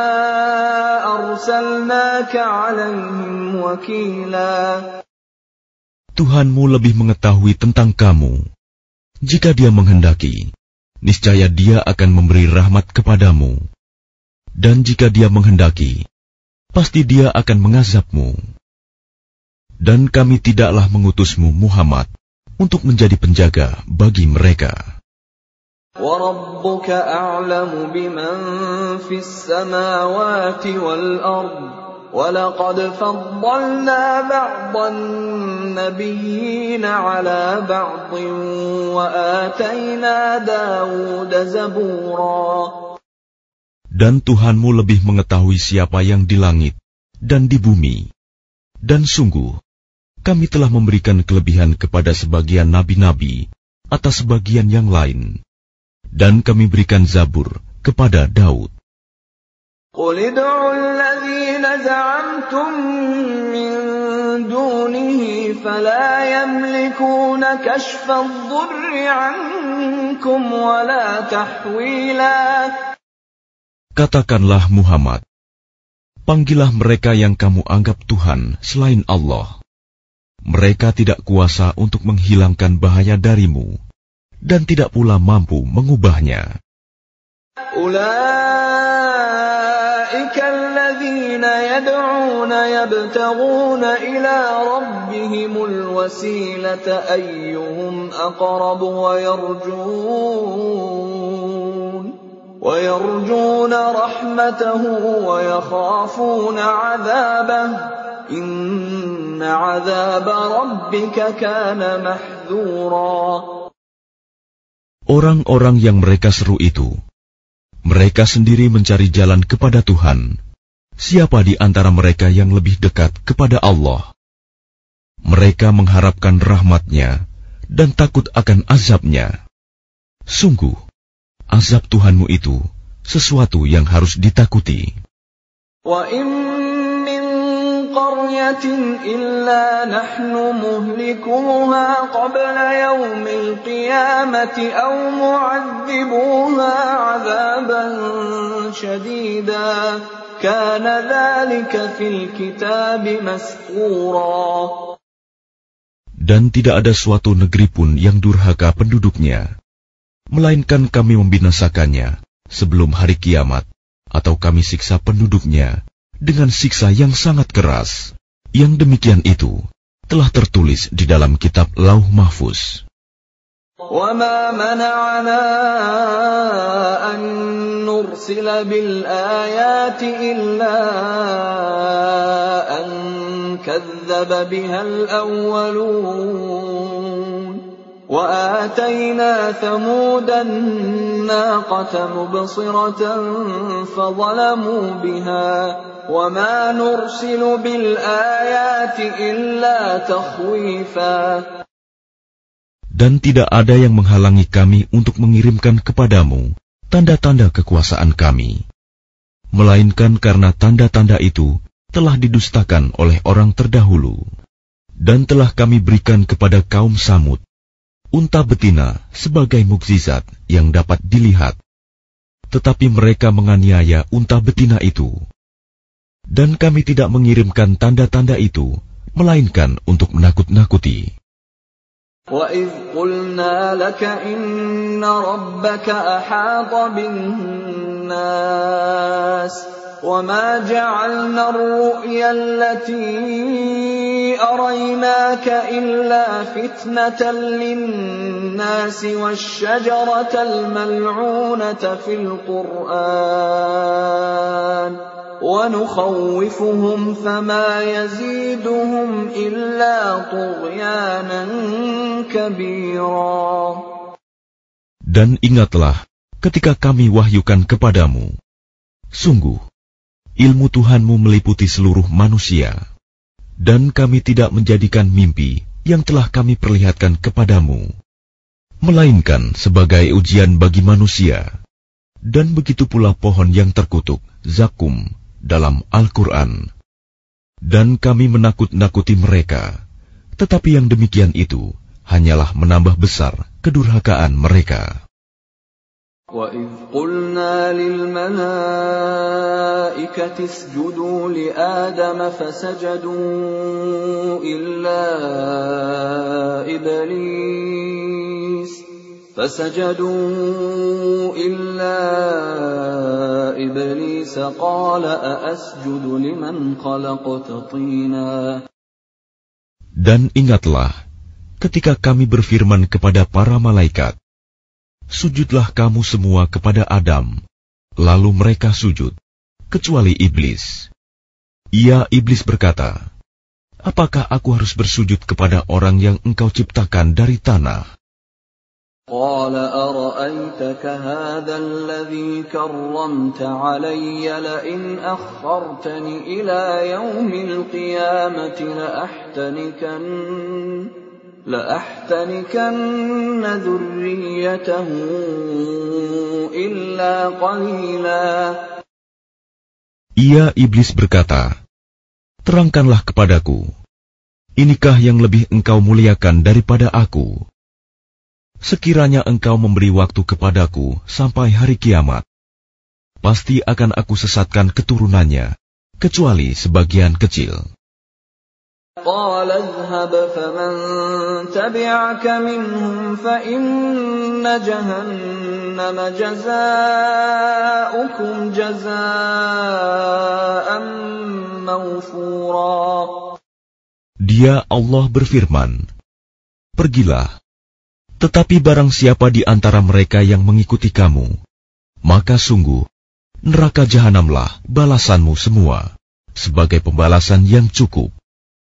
Speaker 2: arsalnaka 'alaihim wakila.
Speaker 1: Tuhanmu lebih mengetahui tentang kamu. Jika Dia menghendaki, niscaya Dia akan memberi rahmat kepadamu. Dan jika Dia menghendaki, pasti Dia akan mengazabmu. Dan kami tidaklah mengutusmu, Muhammad, untuk menjadi penjaga bagi mereka.
Speaker 2: وَرَبُّكَ أَعْلَمُ بِمَنْ فِي السَّمَاوَاتِ وَالْأَرْضِ وَلَقَدْ فَضَّلْنَا بَعْضَ النَّبِيِّينَ عَلَى بَعْضٍ وَآتَيْنَا دَاوُودَ زَبُورًا.
Speaker 1: Dan Tuhanmu lebih mengetahui siapa yang di langit dan di bumi. Dan sungguh, kami telah memberikan kelebihan kepada sebagian nabi-nabi atas sebagian yang lain. Dan kami berikan Zabur kepada Daud.
Speaker 2: قُلِ ادْعُوا الَّذِينَ زَعَمْتُم مِّن دُونِهِ فَلَا يَمْلِكُونَ كَشْفَ الضُّرِّ عَنكُمْ وَلَا تَحْوِيلًا.
Speaker 1: Katakanlah Muhammad, panggillah mereka yang kamu anggap Tuhan selain Allah. Mereka tidak kuasa untuk menghilangkan bahaya darimu, dan tidak pula mampu mengubahnya.
Speaker 2: أُولَئِكَ الَّذِينَ يَدْعُونَ يَبْتَغُونَ إِلَى رَبِّهِمُ الْوَسِيلَةَ أَيُّهُمْ أَقْرَبُ وَيَرْجُونَ وَيَرْجُونَ رَحْمَتَهُ وَيَخَافُونَ عَذَابَهُ إِنَّ عَذَابَ رَبِّكَ كَانَ مَحْذُورًا.
Speaker 1: Orang-orang yang mereka seru itu, mereka sendiri mencari jalan kepada Tuhan. Siapa di antara mereka yang lebih dekat kepada Allah? Mereka mengharapkan rahmat-Nya dan takut akan azab-Nya. Sungguh, azab Tuhanmu itu sesuatu yang harus ditakuti.
Speaker 2: وَإِن مِّن قَرْيَةٍ إِلَّا نَحْنُ مُهْلِكُوهَا قَبْلَ يَوْمِ الْقِيَامَةِ أَوْ مُعَذِّبُوهَا عَذَابًا شَدِيدًا كَانَ ذَلِكَ فِي الْكِتَابِ مَسْطُورًا.
Speaker 1: Dan tidak ada suatu negeri pun yang durhaka penduduknya, melainkan kami membinasakannya sebelum hari kiamat, atau kami siksa penduduknya dengan siksa yang sangat keras. Yang demikian itu telah tertulis di dalam kitab Lauh Mahfuz.
Speaker 2: وَمَا مَنَعَنَا أَن نُّرْسِلَ بِالْآيَاتِ إِلَّا أَن كَذَّبَ بِهَا الْأَوَّلُونَ وَآتَيْنَا ثَمُودَ النَّاقَةَ مُبْصِرَةً فَظَلَمُوا بِهَا وَمَا نُرْسِلُ بِالْآيَاتِ إِلَّا تَخْوِيفًا.
Speaker 1: Dan tidak ada yang menghalangi kami untuk mengirimkan kepadamu tanda-tanda kekuasaan kami, melainkan karena tanda-tanda itu telah didustakan oleh orang terdahulu. Dan telah kami berikan kepada kaum Samud unta betina sebagai mukjizat yang dapat dilihat, tetapi mereka menganiaya unta betina itu. Dan kami tidak mengirimkan tanda-tanda itu, melainkan untuk menakut-nakuti.
Speaker 2: وَإِذْ قُلْنَا لَكَ إِنَّ رَبَّكَ أَحَاطَ بِالنَّاسِ وما جعلنا الرؤيا التي أريناك إلا فتنة للناس والشجرة الملعونة في القرآن ونخوفهم فما يزيدهم إلا طغيانا كبيرا.
Speaker 1: Dan ingatlah ketika kami wahyukan kepadamu, sungguh ilmu Tuhanmu meliputi seluruh manusia, dan kami tidak menjadikan mimpi yang telah kami perlihatkan kepadamu, melainkan sebagai ujian bagi manusia. Dan begitu pula pohon yang terkutuk, zakum, dalam Al-Quran. Dan kami menakut-nakuti mereka, tetapi yang demikian itu hanyalah menambah besar kedurhakaan mereka.
Speaker 2: وَإِذْ قُلْنَا لِلْمَلَائِكَةِ اسْجُدُوا لِآدَمَ فَسَجَدُوا إِلَّا إِبْلِيسَ فَسَجَدُوا إِلَّا إِبْلِيسَ قَالَ أَأَسْجُدُ لِمَنْ خَلَقْتَ طِينًا.
Speaker 1: Dan ingatlah ketika kami berfirman kepada para malaikat, sujudlah kamu semua kepada Adam. Lalu mereka sujud, kecuali iblis. Ia iblis berkata, apakah aku harus bersujud kepada orang yang engkau ciptakan dari tanah?
Speaker 2: قال أرأيتك هذا الذي كرمت علي لئن أخرتني إلى يوم القيامة لأحتنكن لأحتنكن ذريته إلا قليلا.
Speaker 1: Ia iblis berkata, terangkanlah kepadaku, inikah yang lebih engkau muliakan daripada aku? Sekiranya engkau memberi waktu kepadaku sampai hari kiamat, pasti akan aku sesatkan keturunannya, kecuali sebagian kecil.
Speaker 2: قال اذهب فمن تبعك منهم فإن جهنم جزاؤكم جزاء موفورا.
Speaker 1: Dia Allah berfirman, pergilah, tetapi barang siapa di antara mereka yang mengikuti kamu, maka sungguh neraka jahanamlah balasanmu semua, sebagai pembalasan yang cukup.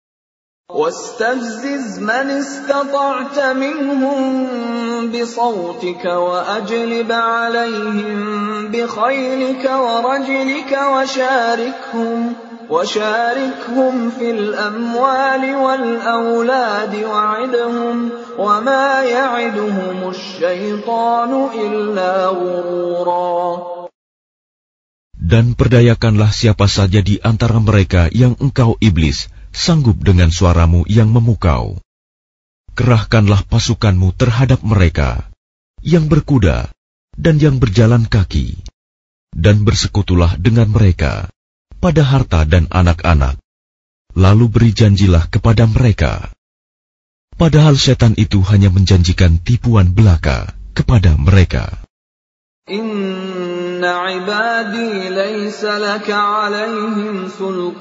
Speaker 2: واستفزز من استطعت منهم بصوتك وأجلب عليهم بخيلك ورجلك وشاركهم وشاركهم في الأموال والأولاد وعدهم وما يعدهم الشيطان إلا غرورا.
Speaker 1: Dan perdayakanlah siapa saja di antara mereka yang engkau iblis sanggup dengan suaramu yang memukau. Kerahkanlah pasukanmu terhadap mereka, yang berkuda dan yang berjalan kaki, dan bersekutulah dengan mereka pada harta dan anak-anak. Lalu beri janjilah kepada mereka. Padahal setan itu hanya menjanjikan tipuan belaka kepada mereka.
Speaker 2: Inna ibadi laysa laka alaihim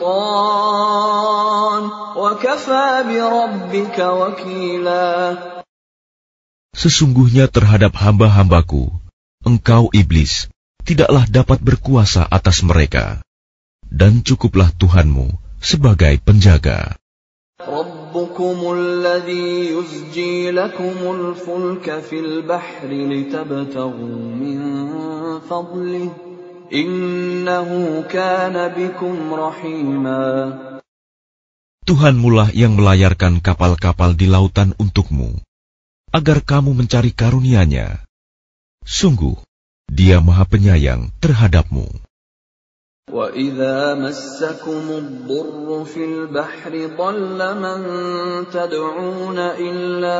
Speaker 2: sultan wa kafa bi rabbika wakila.
Speaker 1: Sesungguhnya terhadap hamba-hambaku, engkau iblis tidaklah dapat berkuasa atas mereka, dan cukuplah Tuhanmu sebagai penjaga.
Speaker 2: Rabbukumul ladzi yuzji lakumul fulka fil bahri litabtaghu min fadlihi innahu kana bikum rahima.
Speaker 1: Tuhanmulah yang melayarkan kapal-kapal di lautan untukmu, agar kamu mencari karunia-Nya. Sungguh, Dia Maha Penyayang terhadapmu.
Speaker 2: وَإِذَا مَسَّكُمُ الضُّرُّ فِي الْبَحْرِ ضَلَّ مَن تَدْعُونَ إِلَّا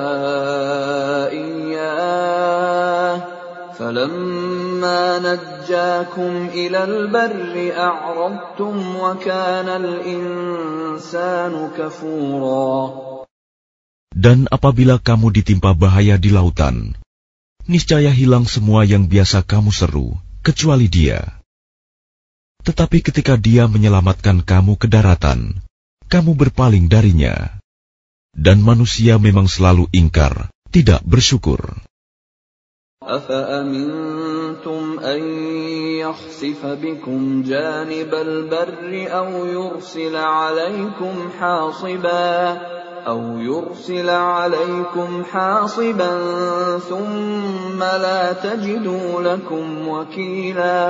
Speaker 2: إِيَّاهُ فَلَمَّا نَجَّاكُمْ إِلَى الْبَرِّ أَعْرَضْتُمْ وَكَانَ الْإِنسَانُ كَفُورًا.
Speaker 1: Dan apabila kamu ditimpa bahaya di lautan, niscaya hilang semua yang biasa kamu seru, kecuali Dia. Tetapi ketika Dia menyelamatkan kamu ke daratan, kamu berpaling darinya. Dan manusia memang selalu ingkar, tidak bersyukur.
Speaker 2: أَفَأَمِنْتُمْ أَنْ يَخْسِفَ بِكُمْ جَانِبَ الْبَرِّ أَوْ يُرْسِلَ عَلَيْكُمْ حَاصِبًا أَوْ يُرْسِلَ عَلَيْكُمْ حَاصِبًا ثُمَّ لَا تَجِدُوا لَكُمْ وَكِيلًا.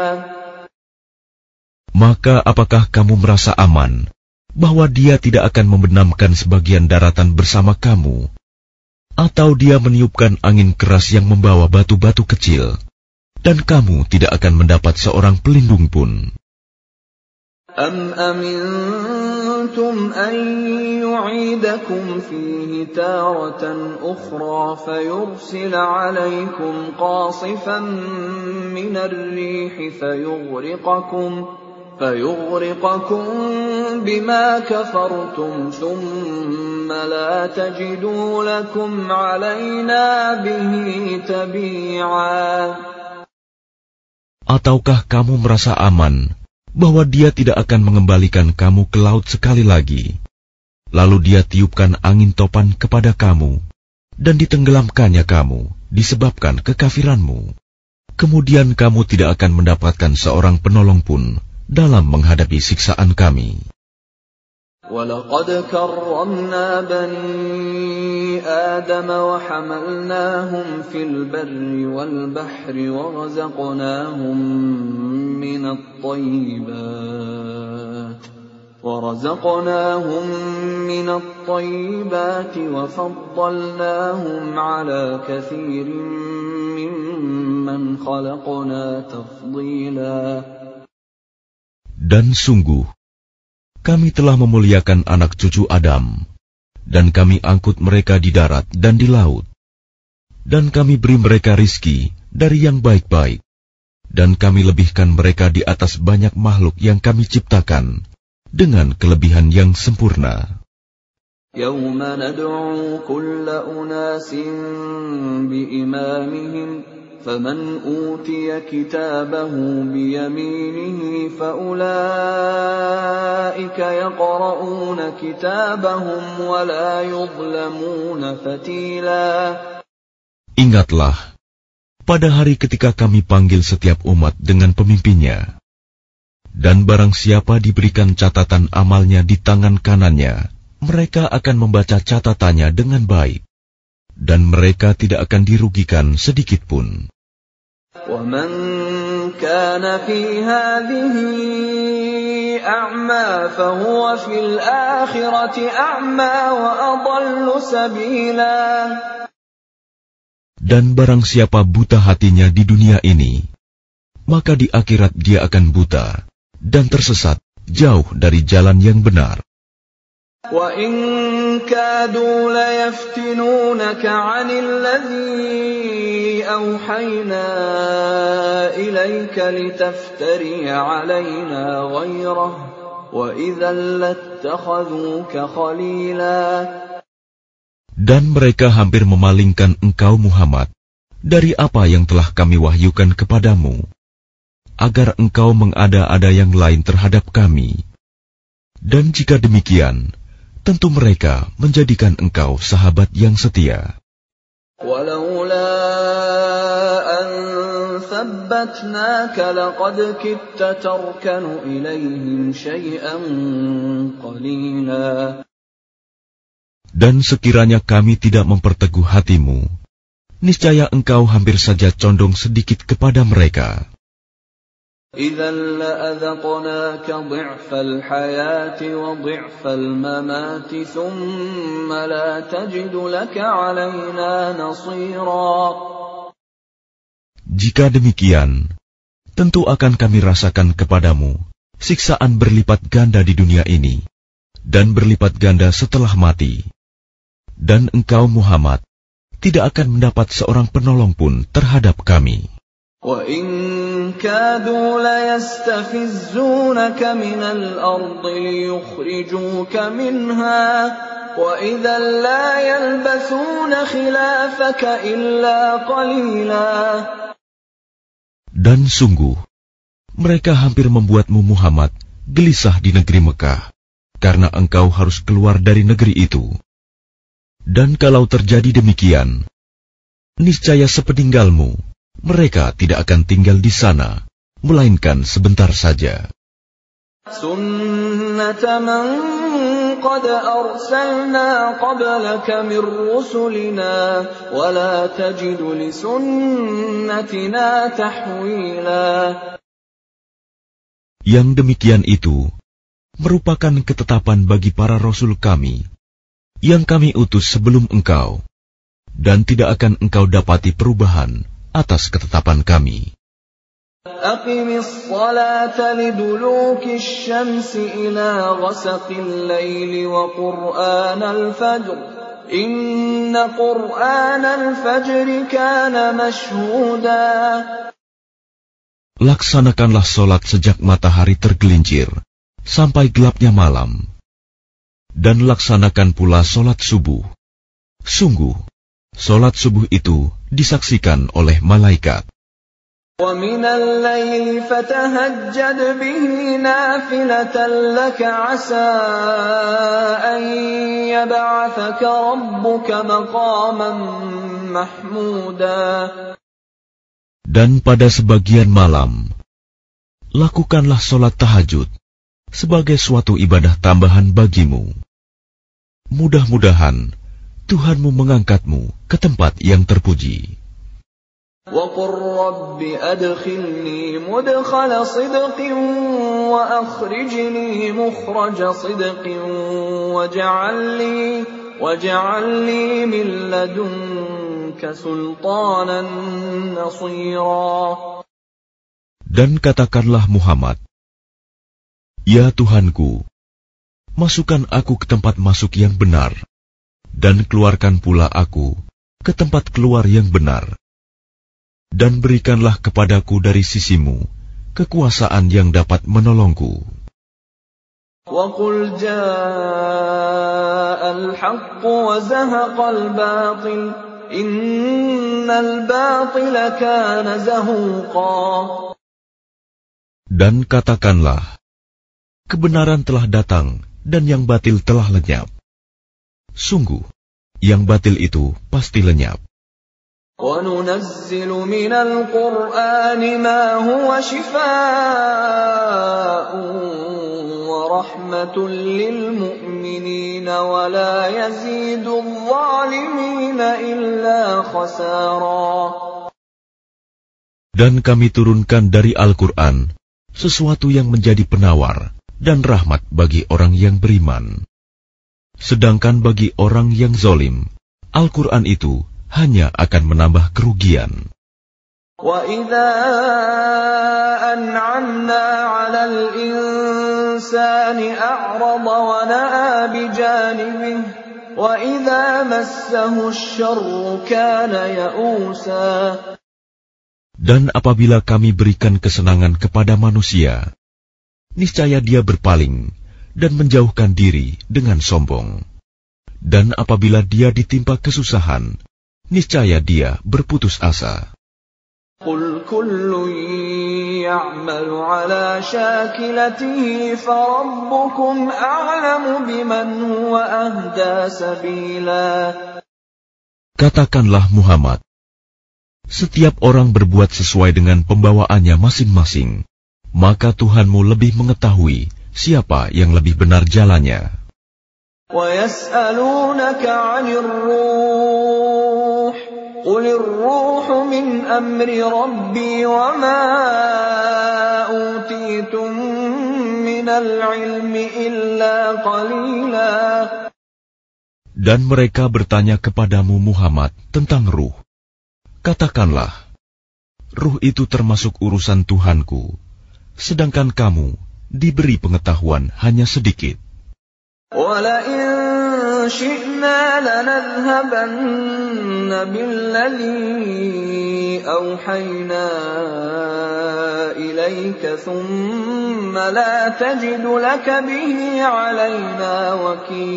Speaker 1: Maka apakah kamu merasa aman bahwa Dia tidak akan membenamkan sebagian daratan bersama kamu, atau Dia meniupkan angin keras yang membawa batu-batu kecil, dan kamu tidak akan mendapat seorang pelindung pun?
Speaker 2: أَمْ أَمِنْتُمْ أَنْ يُعِيدَكُمْ فِيهِ تَارَةً أُخْرَى فَيُرْسِلَ عَلَيْكُمْ قَاصِفًا مِنَ الرِّيحِ فَيُغْرِقَكُمْ فَيُغْرِقَكُمْ بِمَا كَفَرْتُمْ ثُمَّ لَا تَجِدُوا لَكُمْ عَلَيْنَا بِهِ تَبِيعًا.
Speaker 1: Ataukah kamu merasa aman bahwa Dia tidak akan mengembalikan kamu ke laut sekali lagi, lalu Dia tiupkan angin topan kepada kamu, dan ditenggelamkannya kamu disebabkan kekafiranmu? Kemudian kamu tidak akan mendapatkan seorang penolong pun dalam menghadapi siksaan kami.
Speaker 2: وَلَقَدْ كَرَّمْنَا بَنِي آدَمَ وَحَمَلْنَاهُمْ فِي الْبَرِّ وَالْبَحْرِ وَرَزَقْنَاهُمْ مِنَ الطَّيِّبَاتِ وَرَزَقْنَاهُمْ مِنَ الطَّيِّبَاتِ وَفَضَّلْنَاهُمْ عَلَى كَثِيرٍ مِّمَّنْ خَلَقْنَا تَفْضِيلًا.
Speaker 1: Dan sungguh, kami telah memuliakan anak cucu Adam, dan kami angkut mereka di darat dan di laut, dan kami beri mereka rizki dari yang baik-baik, dan kami lebihkan mereka di atas banyak makhluk yang kami ciptakan dengan kelebihan yang sempurna.
Speaker 2: يَوْمَ نَدْعُو كُلَّ أُنَاسٍ بِإِمَامِهِمْ فَمَنْ أُوتِيَ كِتَابَهُ بِيَمِينِهِ فَأُولَئِكَ يَقْرَؤُونَ كِتَابَهُمْ وَلَا يُظْلَمُونَ فَتِيلًا.
Speaker 1: Ingatlah, pada hari ketika kami panggil setiap umat dengan pemimpinnya, dan barang siapa diberikan catatan amalnya di tangan kanannya, mereka akan membaca catatannya dengan baik, dan mereka tidak akan dirugikan sedikit pun.
Speaker 2: وَمَنْ كَانَ فِي هَذِهِ أَعْمَى فَهُوَ فِي الْآخِرَةِ أَعْمَى وَأَضَلُّ سَبِيلًا.
Speaker 1: Dan barang siapa buta hatinya di dunia ini, maka di akhirat dia akan buta dan tersesat jauh dari jalan yang benar.
Speaker 2: وَإِنْ كَادُوا لَيَفْتِنُونَكَ عَنِ الَّذِي أَوْحَيْنَا إِلَيْكَ لِتَفْتَرِيَ عَلَيْنَا غَيْرَهُ وَإِذًا لَاتَّخَذُوكَ خَلِيلًا.
Speaker 1: Dan mereka hampir memalingkan engkau Muhammad dari apa yang telah kami wahyukan kepadamu, agar engkau mengada-ada yang lain terhadap kami. Dan jika demikian, tentu mereka menjadikan engkau sahabat yang setia.
Speaker 2: وَلَوْلَا أَنْ ثَبَّتْنَاكَ لَقَدْ كِدتَّ تَرْكَنُ إِلَيْهِمْ شَيْئًا قَلِيلًا.
Speaker 1: Dan sekiranya kami tidak memperteguh hatimu, niscaya engkau hampir saja condong sedikit kepada mereka.
Speaker 2: إِذًا لَأَذَقْنَاكَ ضِعْفَ الْحَيَاةِ وَضِعْفَ الْمَمَاتِ ثُمَّ لَا تَجِدُ لَكَ عَلَيْنَا نَصِيرًا.
Speaker 1: Jika demikian, tentu akan kami rasakan kepadamu siksaan berlipat ganda di dunia ini, dan berlipat ganda setelah mati. Dan engkau Muhammad tidak akan mendapat seorang penolong pun terhadap kami.
Speaker 2: وَإِنْ كَادُوا لَيَسْتَفِزُّونَكَ مِنَ الْأَرْضِ لِيُخْرِجُوكَ مِنْهَا وَإِذًا لَا يَلْبَثُونَ خِلَافَكَ إِلَّا قَلِيلًا.
Speaker 1: Dan sungguh, mereka hampir membuatmu Muhammad gelisah di negeri Mekah, karena engkau harus keluar dari negeri itu. Dan kalau terjadi demikian, niscaya sepeninggalmu, mereka tidak akan tinggal di sana, melainkan sebentar saja.
Speaker 2: Sunnata man qad arsalna qablaka min rusulina wa la tajidu li sunnatina tahwila.
Speaker 1: Yang demikian itu merupakan ketetapan bagi para rasul kami yang kami utus sebelum engkau, dan tidak akan engkau dapati perubahan atas ketetapan kami.
Speaker 2: Aqimis salata liduluki syamsi ila ghasaqil laili wa qur'anal fajr. Inna qur'anal fajri kana mashhuda.
Speaker 1: Laksanakanlah solat sejak matahari tergelincir sampai gelapnya malam, dan laksanakan pula solat subuh. Sungguh, solat subuh itu disaksikan oleh malaikat.
Speaker 2: وَمِنَ اللَّيْلِ فَتَهَجَّدْ بِهِ نَافِلَةً لَكَ عَسَىٰ أَن يَبْعَثَكَ رَبُّكَ مَقَامًا مَّحْمُودًا.
Speaker 1: Dan pada sebagian malam, lakukanlah solat tahajud sebagai suatu ibadah tambahan bagimu. Mudah-mudahan Tuhanmu mengangkatmu ke tempat yang terpuji.
Speaker 2: وَقُلْ رَبِّ أَدْخِلْنِي مُدْخَلَ صِدْقٍ وَأَخْرِجْنِي مُخْرَجَ صِدْقٍ وَاجْعَل لِّي وَاجْعَل لِّي مِن لَّدُنكَ سُلْطَانًا نَّصِيرًا.
Speaker 1: Dan katakanlah Muhammad, Ya Tuhanku, masukkan aku ke tempat masuk yang benar, dan keluarkan pula aku ke tempat keluar yang benar. Dan berikanlah kepadaku dari sisimu kekuasaan yang dapat menolongku.
Speaker 2: وَقُلْ جَاءَ الْحَقُّ وَزَهَقَ الْبَاطِلُ إِنَّ الْبَاطِلَ كَانَ زَهُوقًا.
Speaker 1: Dan katakanlah, kebenaran telah datang dan yang batil telah lenyap. Sungguh, yang batil itu pasti lenyap.
Speaker 2: وَنُنَزِّلُ مِنَ الْقُرْآنِ مَا هُوَ شِفَاءٌ وَرَحْمَةٌ لِّلْمُؤْمِنِينَ وَلَا يَزِيدُ الظَّالِمِينَ إِلَّا خَسَارًا.
Speaker 1: Dan kami turunkan dari Al-Quran sesuatu yang menjadi penawar dan rahmat bagi orang yang beriman. Sedangkan bagi orang yang zalim, Al-Quran itu hanya akan menambah kerugian.
Speaker 2: وَإِذَا أَنْعَمْنَا عَلَى الْإِنسَانِ أَعْرَضَ وَنَأَىٰ بِجَانِبِهِ وَإِذَا مَسَّهُ الشَّرُّ كَانَ يَئُوسًا.
Speaker 1: Dan apabila kami berikan kesenangan kepada manusia, niscaya dia berpaling dan menjauhkan diri dengan sombong. Dan apabila dia ditimpa kesusahan, niscaya dia berputus asa.
Speaker 2: قُلْ كُلٌّ يَعْمَلُ عَلَى شَاكِلَتِهِ فَرَبُّكُمْ أَعْلَمُ بِمَنْ هُوَ أَهْدَىٰ سَبِيلًا.
Speaker 1: Katakanlah Muhammad, setiap orang berbuat sesuai dengan pembawaannya masing-masing, maka Tuhanmu lebih mengetahui siapa yang lebih benar jalannya.
Speaker 2: وَيَسْأَلُونَكَ عَنِ الرُّوحِ قُلِ الرُّوحُ مِنْ أَمْرِ رَبِّي وَمَا أُوتِيتُم مِّنَ الْعِلْمِ إِلَّا قَلِيلًا.
Speaker 1: Dan mereka bertanya kepadamu Muhammad tentang ruh. Katakanlah, ruh itu termasuk urusan Tuhanku, sedangkan kamu diberi pengetahuan hanya sedikit.
Speaker 2: وَلَئِن شِئْنَا لَنَذْهَبَنَّ بِالَّذِي أَوْحَيْنَا إِلَيْكَ ثُمَّ لَا تَجِدُ لَكَ بِهِ عَلَيْنَا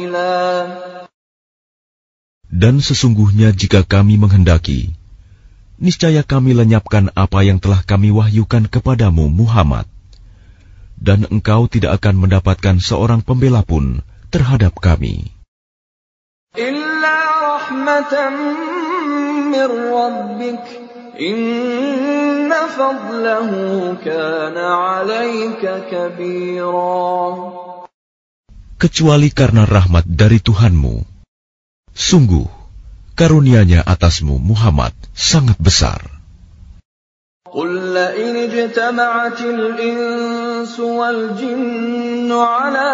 Speaker 2: وَكِيلًا.
Speaker 1: Dan sesungguhnya jika kami menghendaki, niscaya kami lenyapkan apa yang telah kami wahyukan kepadamu Muhammad, dan engkau tidak akan mendapatkan seorang pembela pun terhadap kami.
Speaker 2: Illa rahmatan min rabbik, inna fadlahu kana 'alaika kabira.
Speaker 1: Kecuali karena rahmat dari Tuhanmu, sungguh karunia-Nya atasmu Muhammad sangat besar.
Speaker 2: Qul la in ijtama'atil insu wal jinnu 'ala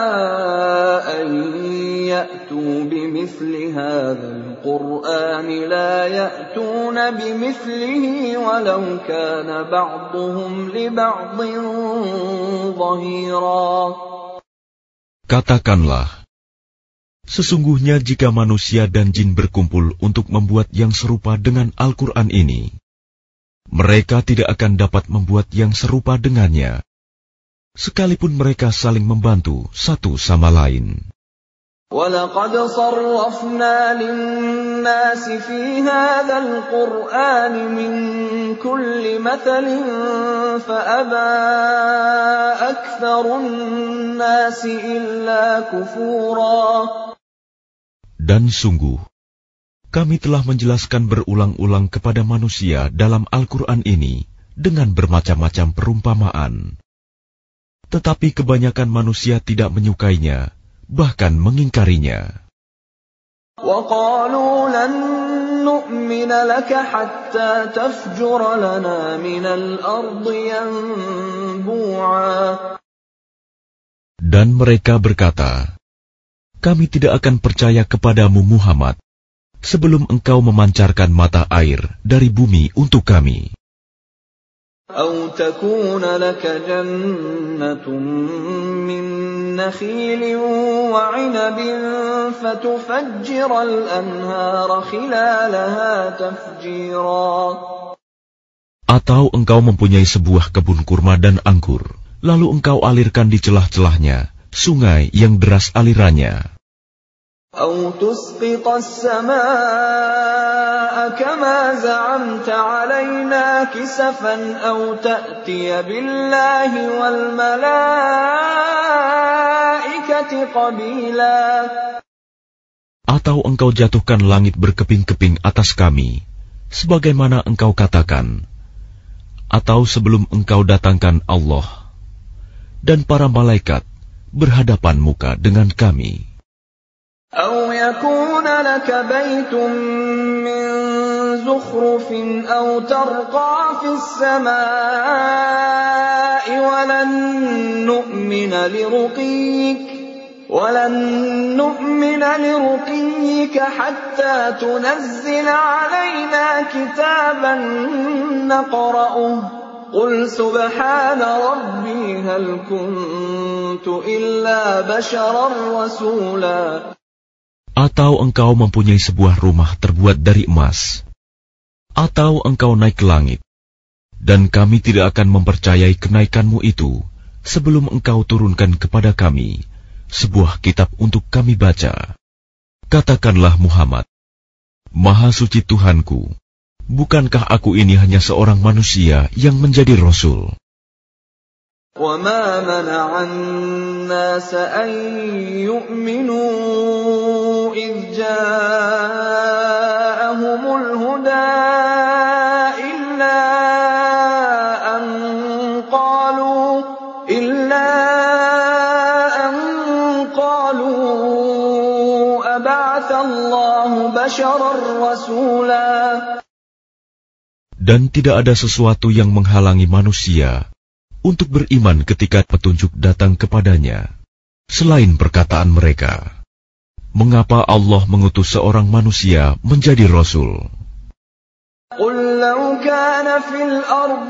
Speaker 2: an ya'tu bimithli hadzal qur'ani la ya'tuna bimithlihi walau kana ba'dhuhum li ba'dhin dhahira.
Speaker 1: Katakanlah, sesungguhnya jika manusia dan jin berkumpul untuk membuat yang serupa dengan Al-Quran ini, mereka tidak akan dapat membuat yang serupa dengannya, sekalipun mereka saling membantu satu sama lain.
Speaker 2: وَلَقَدْ صَرَّفْنَا لِلنَّاسِ فِي هَذَا الْقُرْآنِ مِنْ كُلِّ مَثَلٍ فَأَبَى أَكْثَرُ النَّاسِ إِلَّا كُفُورًا.
Speaker 1: Dan sungguh, kami telah menjelaskan berulang-ulang kepada manusia dalam Al-Quran ini dengan bermacam-macam perumpamaan. Tetapi kebanyakan manusia tidak menyukainya, bahkan mengingkarinya.
Speaker 2: وَقَالُوا لَن نُّؤْمِنَ لَكَ حَتَّى تَفْجُرَ لَنَا مِنَ الْأَرْضِ يَنبُوعًا.
Speaker 1: Dan mereka berkata, kami tidak akan percaya kepadamu Muhammad sebelum engkau memancarkan mata air dari bumi untuk kami.
Speaker 2: أَوْ تَكُونَ لَكَ جَنَّةٌ مِّن نَّخِيلٍ وَعِنَبٍ فَتُفَجِّرَ الْأَنْهَارَ خِلَالَهَا تَفْجِيرًا.
Speaker 1: Atau engkau mempunyai sebuah kebun kurma dan anggur, lalu engkau alirkan di celah-celahnya sungai yang deras alirannya.
Speaker 2: أَوْ تُسْقِطَ السَّمَاءَ كَمَا زَعَمْتَ عَلَيْنَا كِسَفًا أَوْ تَأْتِيَ بِاللَّهِ وَالْمَلَائِكَةِ قَبِيلًا.
Speaker 1: Atau engkau jatuhkan langit berkeping-keping atas kami, sebagaimana engkau katakan, atau sebelum engkau datangkan Allah dan para malaikat berhadapan muka dengan kami.
Speaker 2: أَوْ يَكُونَ لَكَ بَيْتٌ مِّن زُخْرُفٍ أَوْ تَرْقَىٰ فِي السَّمَاءِ وَلَن نُّؤْمِنَ لِرُقِيِّكَ وَلَن نُّؤْمِنَ لِرُقِيِّكَ حَتَّىٰ تُنَزِّلَ عَلَيْنَا كِتَابًا نَّقْرَؤُهُ قُلْ سُبْحَانَ رَبِّي هَلْ كُنتُ إِلَّا بَشَرًا رَّسُولًا.
Speaker 1: Atau engkau mempunyai sebuah rumah terbuat dari emas, atau engkau naik ke langit, dan kami tidak akan mempercayai kenaikanmu itu sebelum engkau turunkan kepada kami sebuah kitab untuk kami baca. Katakanlah Muhammad, Maha Suci Tuhanku, bukankah aku ini hanya seorang manusia yang menjadi Rasul?
Speaker 2: وَمَا مَنَعَ النَّاسَ أَن يُؤْمِنُوا إِذْ جَاءَهُمُ الْهُدَىٰ إِلَّا أَن قَالُوا إِلَّا أَن قَالُوا أَبَعَثَ اللَّهُ بَشَرًا رَّسُولًا.
Speaker 1: Dan tidak ada sesuatu yang menghalangi manusia untuk beriman ketika petunjuk datang kepadanya, selain perkataan mereka, mengapa Allah mengutus seorang manusia menjadi Rasul?
Speaker 2: قُلْ لَوْ كَانَ فِي الْأَرْضِ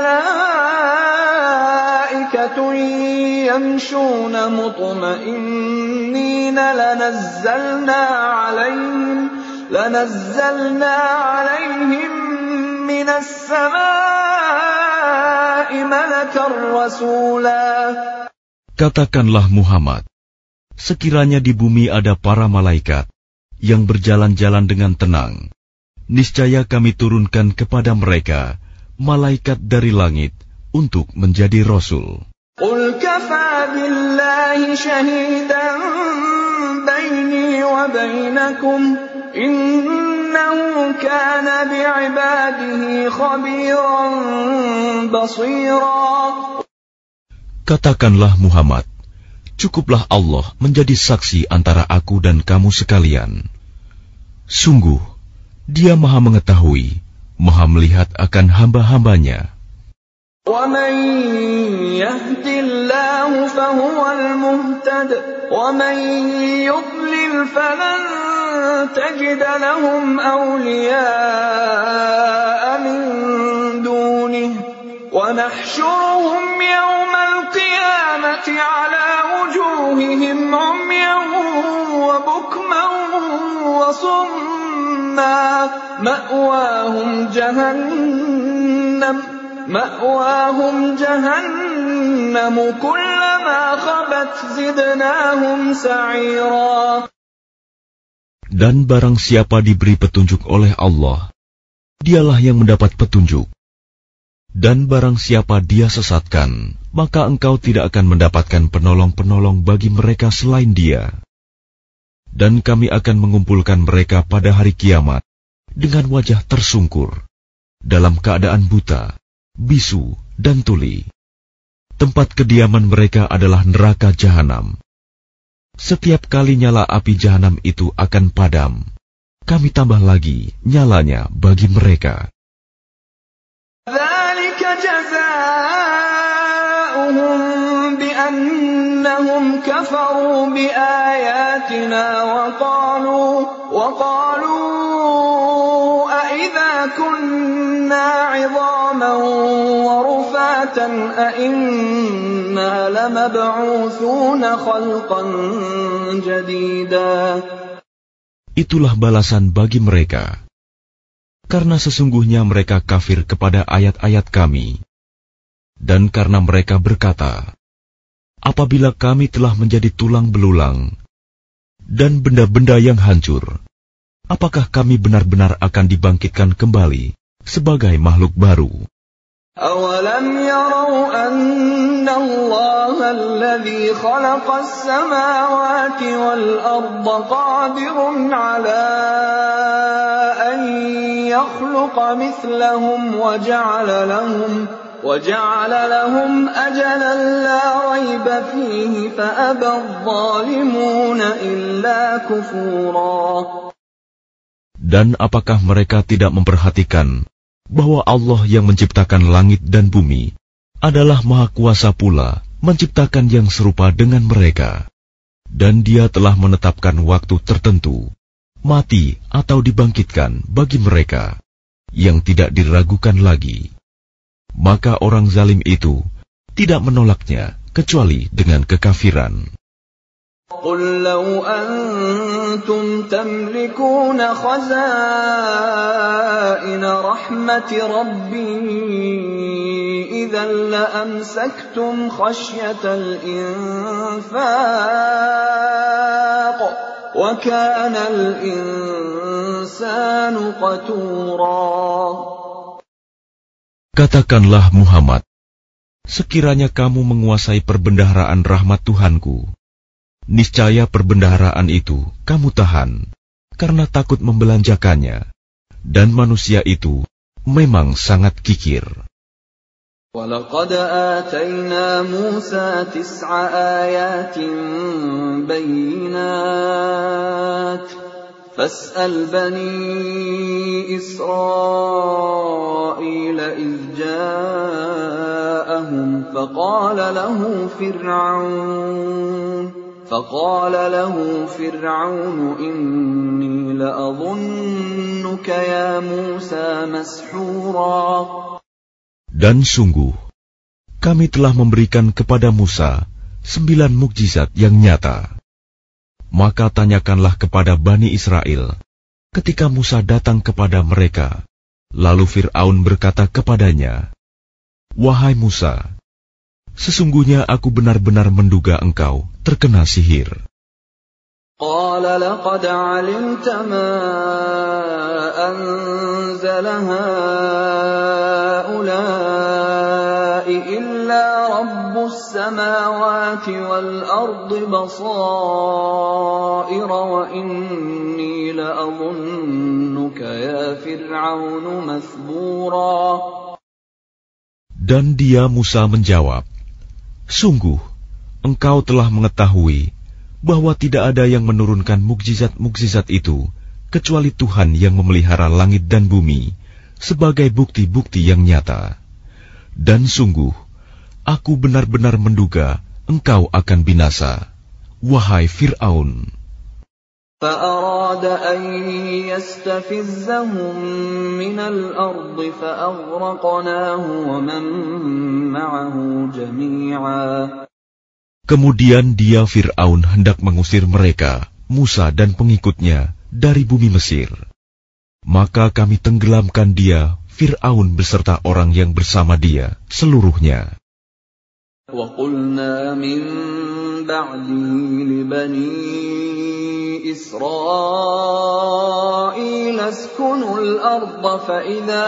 Speaker 2: مَلَائِكَةٌ يَمْشُونَ مُطْمَئِنِّينَ لَنَزَّلْنَا عَلَيْهِمْ لَنَزَّلْنَا عَلَيْهِمْ مِنَ السَّمَاءِ مَلَكًا رَّسُولًا.
Speaker 1: Katakanlah Muhammad, sekiranya di bumi ada para malaikat yang berjalan-jalan dengan tenang, niscaya kami turunkan kepada mereka malaikat dari langit untuk menjadi rasul.
Speaker 2: Qul kafa billahi shahidan baini wa bainakum innahu kana bi'ibadihi khabiran basira.
Speaker 1: Katakanlah Muhammad, cukuplah Allah menjadi saksi antara aku dan kamu sekalian. Sungguh, Dia Maha mengetahui, Maha melihat akan hamba-hambanya.
Speaker 2: وَمَن يَهْدِ اللَّهُ فَهُوَ الْمُهْتَدِ وَمَن يُضْلِلْ فَلَن تَجِدَ لَهُمْ أَوْلِيَاءَ مِن دُونِهِ وَنَحْشُرُهُمْ يَوْمَ الْقِيَامَةِ عَلَى وُجُوهِهِمْ عُمْيًا وَبُكْمًا وَصُمًّا مَأْوَاهُمْ جَهَنَّمُ مَأْوَاهُمْ جَهَنَّمُ كُلَّمَا خَبَتْ زِدْنَاهُمْ سَعِيرًا.
Speaker 1: Dan barang siapa diberi petunjuk oleh Allah, dialah yang mendapat petunjuk. Dan barang siapa Dia sesatkan, maka engkau tidak akan mendapatkan penolong-penolong bagi mereka selain Dia. Dan kami akan mengumpulkan mereka pada hari kiamat dengan wajah tersungkur, dalam keadaan buta, bisu, dan tuli. Tempat kediaman mereka adalah neraka jahanam. Setiap kali nyala api jahanam itu akan padam, kami tambah lagi nyalanya bagi mereka.
Speaker 2: ذَلِكَ جَزَاؤُهُم بِأَنَّهُمْ كَفَرُوا بِآيَاتِنَا وَقَالُوا وَقَالُوا أَإِذَا كُنَّا عِظَامًا وَرُفَاتًا أَإِنَّا لَمَبْعُوثُونَ خَلْقًا جَدِيدًا.
Speaker 1: Itulah balasan bagi mereka. Karena sesungguhnya mereka kafir kepada ayat-ayat kami. Dan karena mereka berkata, apabila kami telah menjadi tulang belulang dan benda-benda yang hancur, apakah kami benar-benar akan dibangkitkan kembali sebagai makhluk baru?
Speaker 2: أَوَلَمْ يَرَوْا أَنَّ اللَّهَ الَّذِي خَلَقَ السَّمَاوَاتِ وَالْأَرْضَ قَادِرٌ عَلَىٰ أَن يَخْلُقَ مِثْلَهُمْ وَجَعَلَ لَهُمْ وَجَعَلَ لَهُمْ أَجَلًا لَّا رَيْبَ فِيهِ فَأَبَى الظَّالِمُونَ إِلَّا كُفُورًا.
Speaker 1: Dan apakah mereka tidak memperhatikan bahwa Allah yang menciptakan langit dan bumi adalah Maha Kuasa pula menciptakan yang serupa dengan mereka, dan Dia telah menetapkan waktu tertentu, mati atau dibangkitkan bagi mereka, yang tidak diragukan lagi. Maka orang zalim itu tidak menolaknya kecuali dengan kekafiran.
Speaker 2: قُل لَّوْ أَنتُمْ تَمْلِكُونَ خَزَائِنَ رَحْمَةِ رَبِّي إِذًا لَّأَمْسَكْتُمْ خَشْيَةَ الْإِنفَاقِ وَكَانَ الْإِنسَانُ قَتُورًا.
Speaker 1: Katakanlah Muhammad, sekiranya kamu menguasai perbendaharaan rahmat Tuhanku, niscaya perbendaharaan itu kamu tahan, karena takut membelanjakannya, dan manusia itu memang sangat kikir.
Speaker 2: وَلَقَدْ آتَيْنَا مُوسَى تِسْعَ آيَاتٍ بَيِّنَاتٍ فَاسْأَلْ بَنِي إِسْرَائِيلَ إِذْ جَاءَهُمْ فَقَالَ لَهُ فِرْعَوْنُ فَقَالَ لَهُ فِرْعَوْنُ إِنِّي لَأَظُنُّكَ يَا مُوسَى مَسْحُورًا.
Speaker 1: Dan sungguh, kami telah memberikan kepada Musa sembilan mukjizat yang nyata. Maka tanyakanlah kepada Bani Israel, ketika Musa datang kepada mereka, lalu Fir'aun berkata kepadanya, Wahai Musa, sesungguhnya aku benar-benar menduga engkau terkena sihir.
Speaker 2: قال لقد علمت ما أنزل هؤلاء إلا رب السماوات والأرض بصائر وإني لأظنك يا فرعون مثبورا.
Speaker 1: Dan dia Musa menjawab, sungguh engkau telah mengetahui bahwa tidak ada yang menurunkan mukjizat-mukjizat itu kecuali Tuhan yang memelihara langit dan bumi sebagai bukti-bukti yang nyata. Dan sungguh, aku benar-benar menduga engkau akan binasa, wahai Fir'aun.
Speaker 2: فأراد أن يستفزهم من الأرض فأغرقناه ومن معه جميعا.
Speaker 1: Kemudian dia Fir'aun hendak mengusir mereka, Musa dan pengikutnya, dari bumi Mesir. Maka kami tenggelamkan dia, Fir'aun beserta orang yang bersama dia, seluruhnya.
Speaker 2: وَقُلْنَا مِنْ بَعْدِهِ لِبَنِي إِسْرَائِيلَ اسْكُنُوا الْأَرْضَ فَإِذَا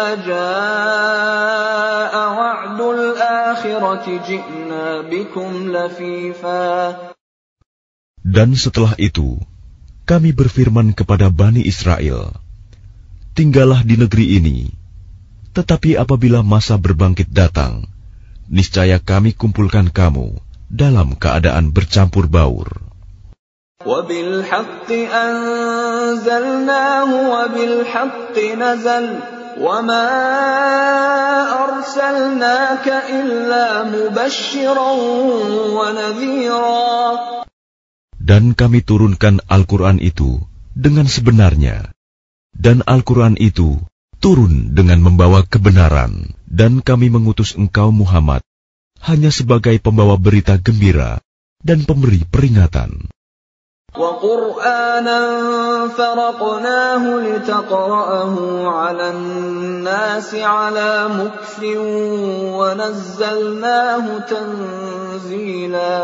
Speaker 2: جَاءَ وَعْدُ الْآخِرَةِ جِئْنَا بِكُمْ لَفِيفًا.
Speaker 1: Dan setelah itu, kami berfirman kepada Bani Israel, tinggallah di negeri ini, tetapi apabila masa berbangkit datang, niscaya kami kumpulkan kamu dalam keadaan bercampur baur.
Speaker 2: وَبِالْحَقِّ أَنزَلْنَاهُ وَبِالْحَقِّ نَزَلَ وَمَا أَرْسَلْنَاكَ إِلَّا مُبَشِّرًا وَنَذِيرًا.
Speaker 1: Dan kami turunkan Al-Quran itu dengan sebenarnya, dan Al-Quran itu turun dengan membawa kebenaran, dan kami mengutus engkau Muhammad hanya sebagai pembawa berita gembira dan pemberi peringatan.
Speaker 2: وَقُرْآنًا فَرَقْنَاهُ لِتَقْرَأَهُ عَلَى النَّاسِ عَلَى مُكْثٍ وَنَزَّلْنَاهُ تَنزِيلًا.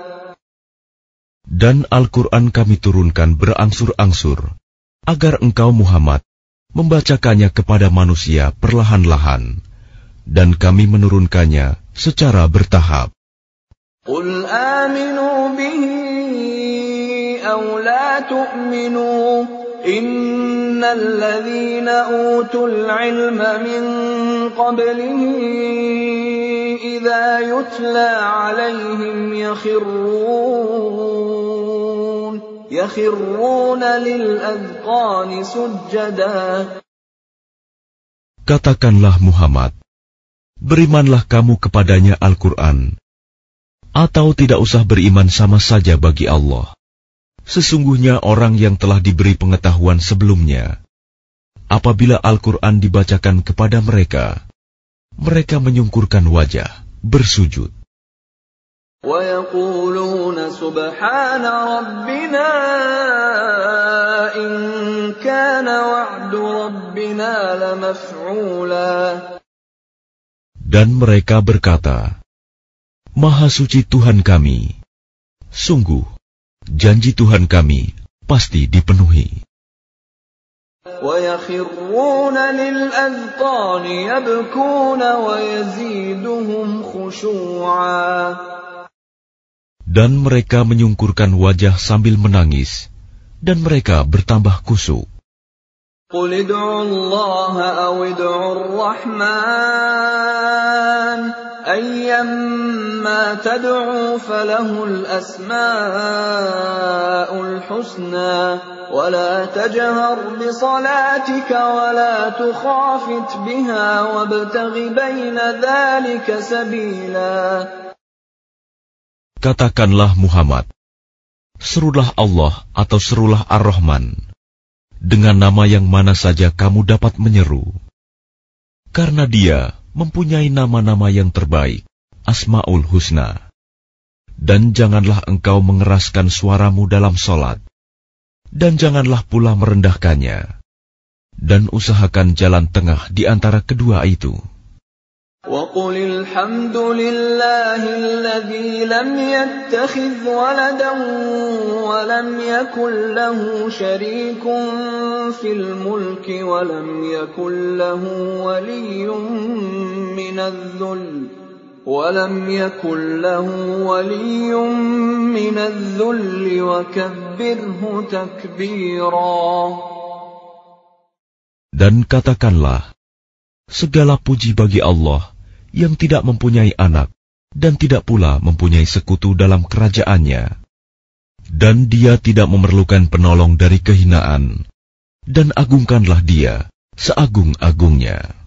Speaker 1: Dan Al-Quran kami turunkan berangsur-angsur, agar engkau Muhammad membacakannya kepada manusia perlahan-lahan, dan kami menurunkannya secara bertahap.
Speaker 2: قُلْ آمِنُوا بِهِ أَوْ لَا تُؤْمِنُوا إِنَّ الَّذِينَ أُوتُوا الْعِلْمَ مِنْ قَبْلِهِ إِذَا يُتْلَى عَلَيْهِمْ يَخِرُّونَ يَخِرُّونَ لِلْأَذْقَانِ سُجَّدًا.
Speaker 1: Katakanlah Muhammad, berimanlah kamu kepadanya Al-Quran, atau tidak usah beriman sama saja bagi Allah. Sesungguhnya orang yang telah diberi pengetahuan sebelumnya, apabila Al-Quran dibacakan kepada mereka, mereka menyungkurkan wajah, bersujud.
Speaker 2: وَيَقُولُونَ سُبْحَانَ رَبِّنَا إِنْ كَانَ وَعْدُ رَبِّنَا لَمَفْعُولًا.
Speaker 1: Dan mereka berkata, Maha suci Tuhan kami, sungguh, janji Tuhan kami pasti dipenuhi.
Speaker 2: وَيَخِرُّونَ لِلْأَذْقَانِ يَبْكُونَ وَيَزِيدُهُمْ خُشُوعًا.
Speaker 1: Dan mereka menyungkurkan wajah sambil menangis, dan mereka bertambah khusyuk.
Speaker 2: قُلِ ادْعُوا اللَّهَ أَوِ ادْعُوا الرَّحْمَنَ أَيَّمَّا تَدْعُوا فَلَهُ الْأَسْمَاءُ الْحُسْنَى وَلَا تَجْهَرْ بِصَلَاتِكَ وَلَا تُخَافِتْ بِهَا وَابْتَغِ بَيْنَ ذَلِكَ سَبِيلًا.
Speaker 1: Katakanlah Muhammad, serulah Allah atau serulah Ar-Rahman, dengan nama yang mana saja kamu dapat menyeru. Karena Dia mempunyai nama-nama yang terbaik, Asma'ul Husna. Dan janganlah engkau mengeraskan suaramu dalam solat, dan janganlah pula merendahkannya, dan usahakan jalan tengah di antara kedua itu.
Speaker 2: وَقُلِ الْحَمْدُ لِلَّهِ الَّذِي لَمْ يَتَّخِذْ وَلَدًا وَلَمْ يَكُنْ لَهُ شَرِيكٌ فِي الْمُلْكِ وَلَمْ يَكُنْ لَهُ وَلِيٌّ مِّنَ الذُّلِّ وَلَمْ يَكُنْ لَهُ وَلِيٌّ مِّنَ الذُّلِّ وَكَبِّرْهُ تَكْبِيرًا.
Speaker 1: Dan katakanlah, segala puji bagi Allah yang tidak mempunyai anak dan tidak pula mempunyai sekutu dalam kerajaannya. Dan dia tidak memerlukan penolong dari kehinaan. Dan agungkanlah dia seagung-agungnya.